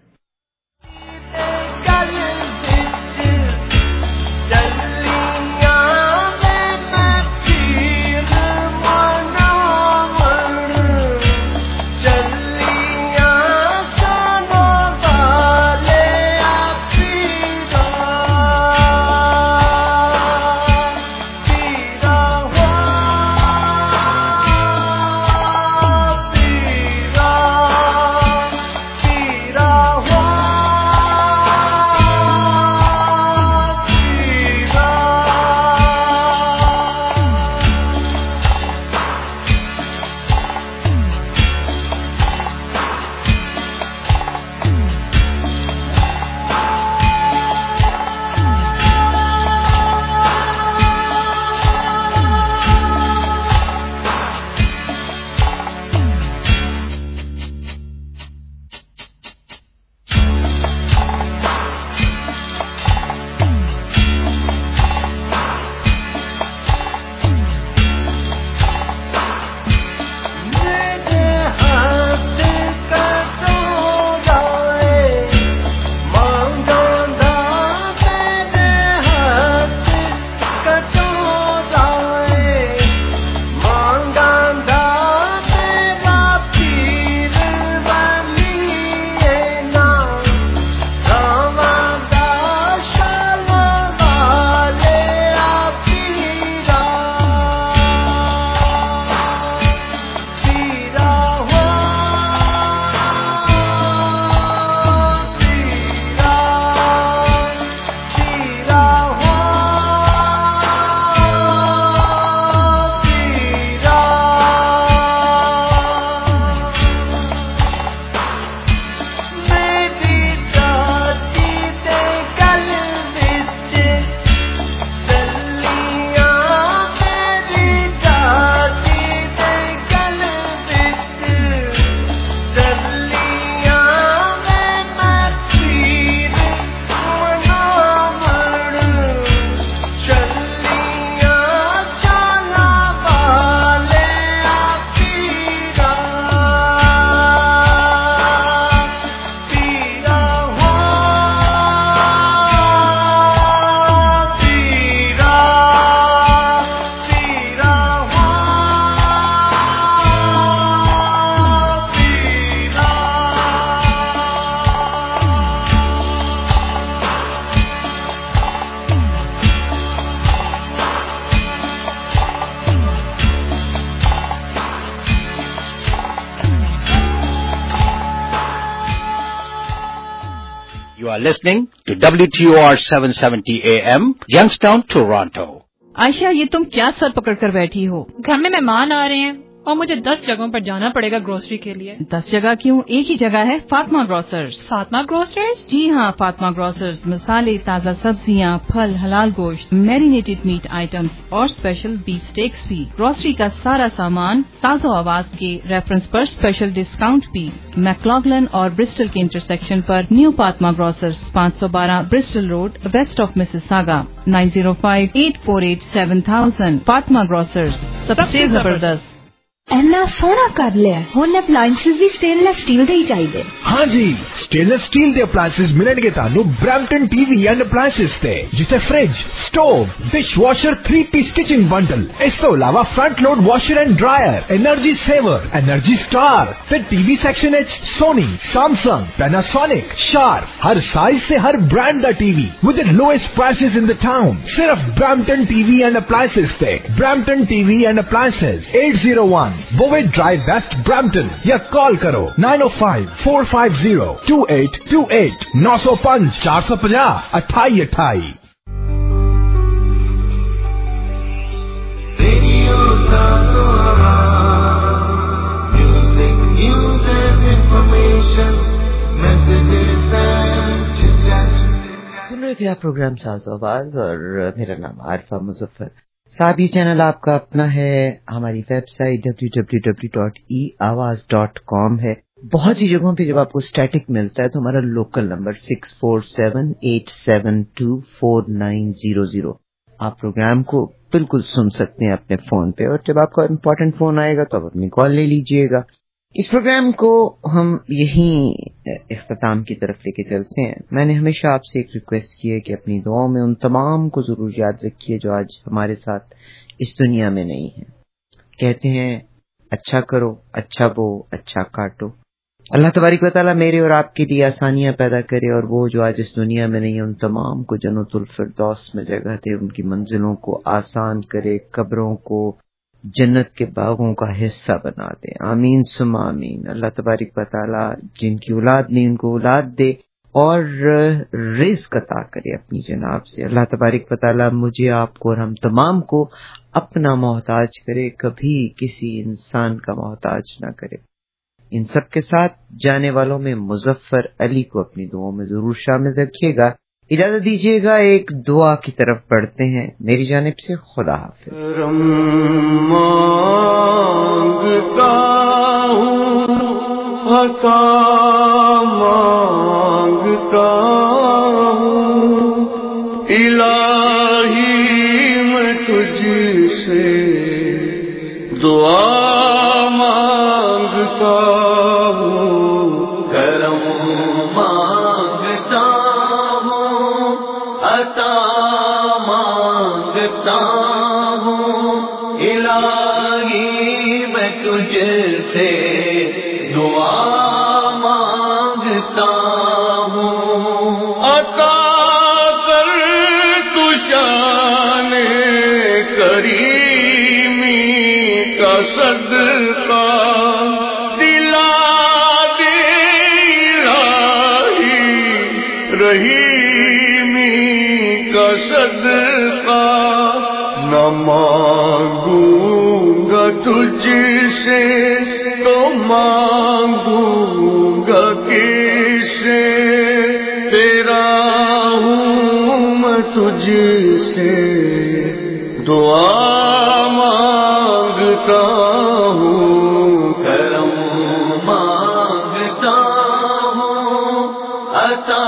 are listening to W T O R seven seventy A M, Youngstown, Toronto. Ayesha, ये तुम क्या सर पकड़ कर बैठी हो? घर में मेहमान आ रहे हैं और मुझे दस जगहों पर जाना पड़ेगा ग्रोसरी के लिए। दस जगह क्यों? एक ही जगह है, फातिमा ग्रोसर्स। फातिमा ग्रोसर्स? जी हाँ, फातिमा ग्रोसर्स मसाले, ताज़ा सब्जियाँ, फल, हलाल गोश्त, मैरिनेटेड मीट आइटम्स और स्पेशल बीफ स्टेक्स भी। ग्रोसरी का सारा सामान साजो आवाज के रेफरेंस पर स्पेशल डिस्काउंट भी। मैक्लॉगलन और ब्रिस्टल के इंटरसेक्शन पर न्यू फातिमा ग्रोसर्स, पाँच सौ बारह Bristol road, west of Mississauga, nine zero five eight four eight seven thousand. Fatima grocers, सबसे जबरदस्त। ਇੰਨਾ ਸੋਹਣਾ ਕਰ ਲਿਆ। ਹੁਣ ਅਪਲਾਈਐਂਸਸ ਵੀ ਸਟੇਨਲੈਸ ਸਟੀਲ ਦੇ ਹੀ ਚਾਹੀਦੇ। हाँ जी, स्टेनलेस स्टील ਦੇ ਅਪਲਾਈਐਂਸਸ ਮਿਲਣਗੇ ਤੁਹਾਨੂੰ ਬ੍ਰੈਂਪਟਨ ਟੀਵੀ ਐਂਡ ਅਪਲਾਈਐਂਸਸ ਤੇ, ਜਿੱਥੇ fridge, stove, dish washer, three piece kitchen bundle, ਇਸ ਤੋਂ ਇਲਾਵਾ front load washer and dryer, energy saver, energy star ਤੇ ਟੀਵੀ ਸੈਕਸ਼ਨ ਵਿੱਚ ਸੋਨੀ, ਸੈਮਸੰਗ, ਪੈਨਾਸੋਨਿਕ, ਸ਼ਾਰਪ, ਹਰ ਸਾਈਜ਼ ਤੇ ਹਰ ਬ੍ਰਾਂਡ ਦਾ TV with the lowest prices in the town. ਸਿਰਫ ਬ੍ਰੈਂਪਟਨ ਟੀਵੀ ਐਂਡ ਅਪਲਾਈਐਂਸਸ ਤੇ। Brampton TV and appliances, eight oh one Bovey Drive West, Brampton, या call करो nine oh five four five zero two eight two eight, nine oh five four five zero अठाई अठाई। सुन रहे थे आप programme Sazo आवाज और मेरा नाम आरिफा मुजफ्फर साहब। ये चैनल आपका अपना है, हमारी website W W W dot e Awaz dot com है। बहुत सी जगहों पे जब आपको स्टैटिक मिलता है तो हमारा local number six four seven eight seven two four nine zero zero, आप प्रोग्राम को बिल्कुल सुन सकते हैं अपने फोन पे, और जब आपका इम्पोर्टेंट फोन आएगा तो आप अपनी कॉल ले लीजिएगा। इस प्रोग्राम को हम यहीं इख्तिताम की तरफ लेके चलते हैं। मैंने हमेशा आपसे एक रिक्वेस्ट की है कि अपनी दुआओं में उन तमाम को जरूर याद रखिए जो आज हमारे साथ इस दुनिया में नहीं है। कहते हैं अच्छा करो, अच्छा बो, अच्छा काटो। अल्लाह तबारिक व तआला मेरे और आपके लिए आसानियां पैदा करे, और वो जो आज इस दुनिया में नहीं है उन तमाम को जन्नतुल फिरदौस में जगह दे, उनकी मंजिलों को आसान करे, कब्रों को जन्नत के बागों का हिस्सा बना दे। आमीन सुम्मा आमीन। अल्लाह तबारिक व तआला जिनकी औलाद नहीं उनको औलाद दे और रिज़्क़ अता करे अपनी जनाब से। अल्लाह तबारिक व तआला मुझे, आपको और हम तमाम को अपना मोहताज करे, कभी किसी इंसान का मोहताज ना करे। इन सब के साथ जाने वालों में मुजफ्फर अली को अपनी दुआओं में जरूर शामिल रखिएगा। इजाजत दीजिएगा, एक दुआ की तरफ बढ़ते हैं मेरी जानिब से। खुदा हाफिज। मांगता हूँ, अता मांगता हूँ, इलाही मैं तुझसे दुआ मांगता हूँ, करम मांगता हूँ, अता मांगता हूँ, इलाही मैं तुझसे दुआ मांगता हूँ। अता कर तू शान करीमी का सदका, दिला दे इलाही रहीमी का सदका। न मांगूंगा तुझसे तो मांगूंगा किससे, तेरा हूँ मैं तुझसे दुआ मांगता हूँ, करम मांगता हूँ, अता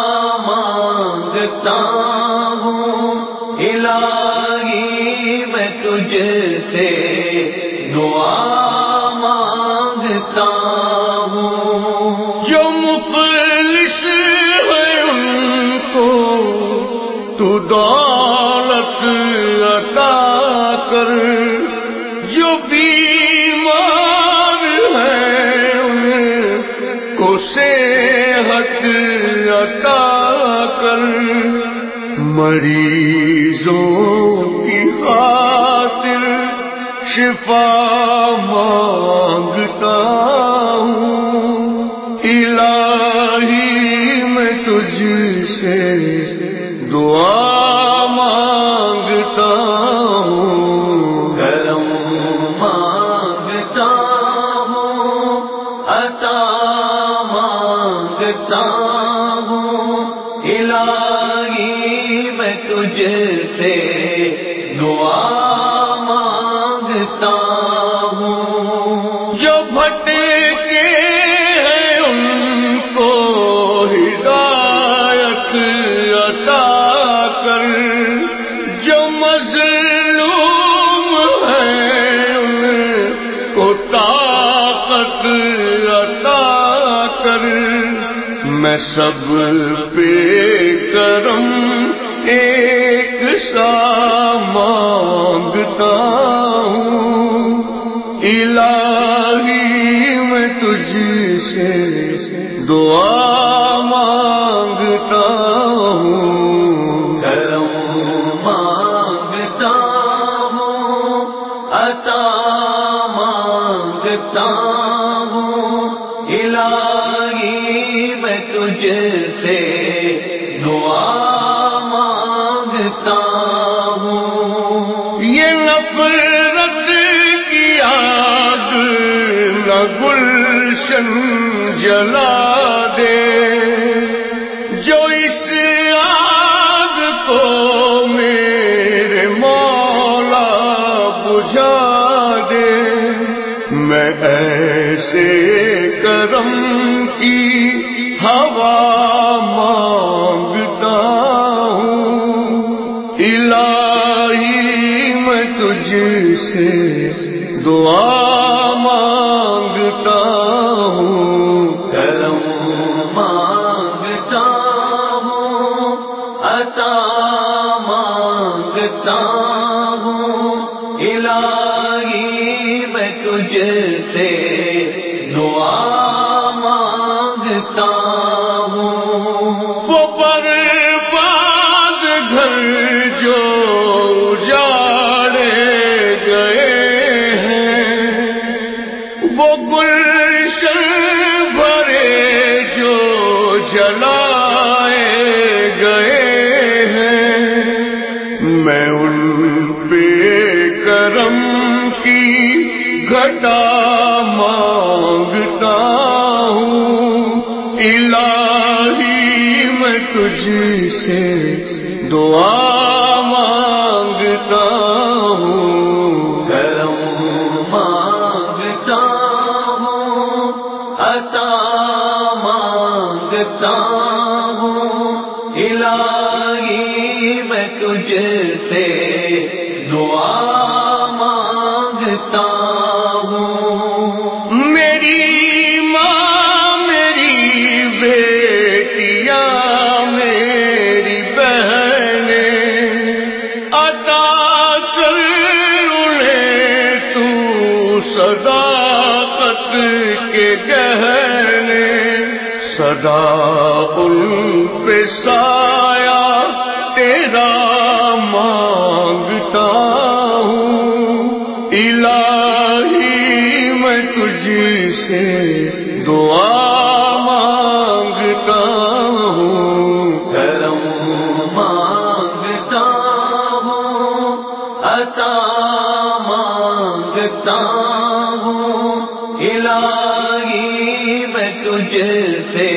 मांगता हूँ, इलाही मैं तुझसे दुआ मांगता हूँ। जो मुफलिस है उनको तू दौलत अता कर, जो बीमार है उनको सेहत अता कर, मरीजों की खातिर शिफा मांगता हूँ, इलाही मैं तुझ سے دعا مانگتا ہوں، کرم مانگتا ہوں، عطا مانگتا ہوں، الہی میں تجھ سے دعا مانگتا ہوں، جو بھٹکے ہیں ان کو ہدایت عطا کر، جو مظلوم ہیں ان کو طاقت عطا کر، میں سب پہ کرم ایک سا مانگتا ہوں، الہی میں تجھ سے دعا مانگتا ہوں، کرم مانگتا ہوں، عطا مانگتا ہوں، الہی میں تجھ سے دعا مانگتا ہوں، یہ نفرت کی آگ نہ گلشن جلا دے، جو اس آگ کو میرے مولا بجھا دے، میں ایسے کرم کی ہوا مانگتا ہوں، الہی میں تجھ سے دعا مانگتا ہوں، کرم مانگتا ہوں، عطا مانگتا ہوں، الہی میں تجھ سے دعا مانگتا ہوں، وہ برباد گھر جو اجاڑے گئے ہیں، وہ گلشن بھرے جو جلائے گئے ہیں، میں ان پہ کرم کی گھٹا مانگتا ہوں، الہی میں تجھ سے دعا مانگتا ہوں، کرم مانگتا ہوں، عطا مانگتا ہوں، الہی میں تجھ سے دعا مانگتا ہوں، میری ماں میری بیٹیاں میری بہنیں، عطا کر انہیں تو صداقت کے گہنے، سدا ان پہ سایہ تیرا مانگتا ہوں، الہی میں تجھ سے دعا مانگتا ہوں، کرم مانگتا ہوں، عطا مانگتا ہوں، الہی میں تجھ سے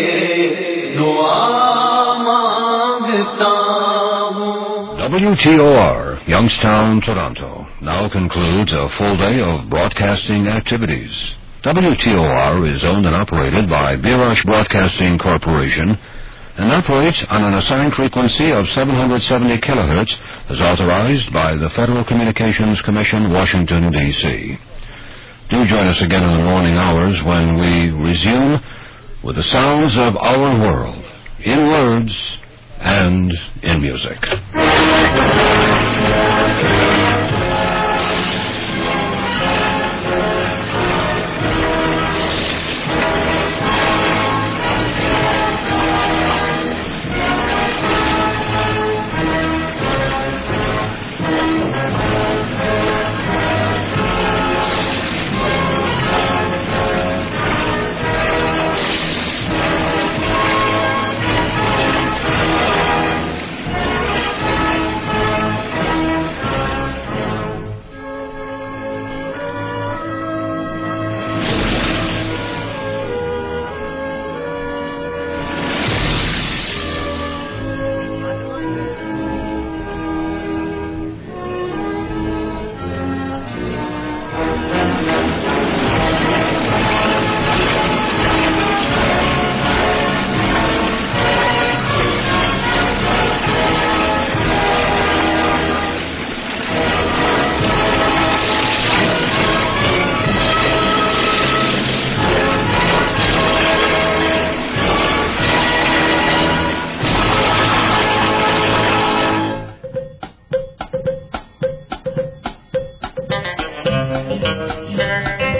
دعا مانگتا ہوں۔ W T O R, Youngstown, Toronto, now concludes a full day of broadcasting activities. W T O R is owned and operated by Birash Broadcasting Corporation and operates on an assigned frequency of seven hundred seventy kilohertz as authorized by the Federal Communications Commission, Washington, D C Do join us again in the morning hours when we resume with the sounds of our world, in words and in music. Thank you.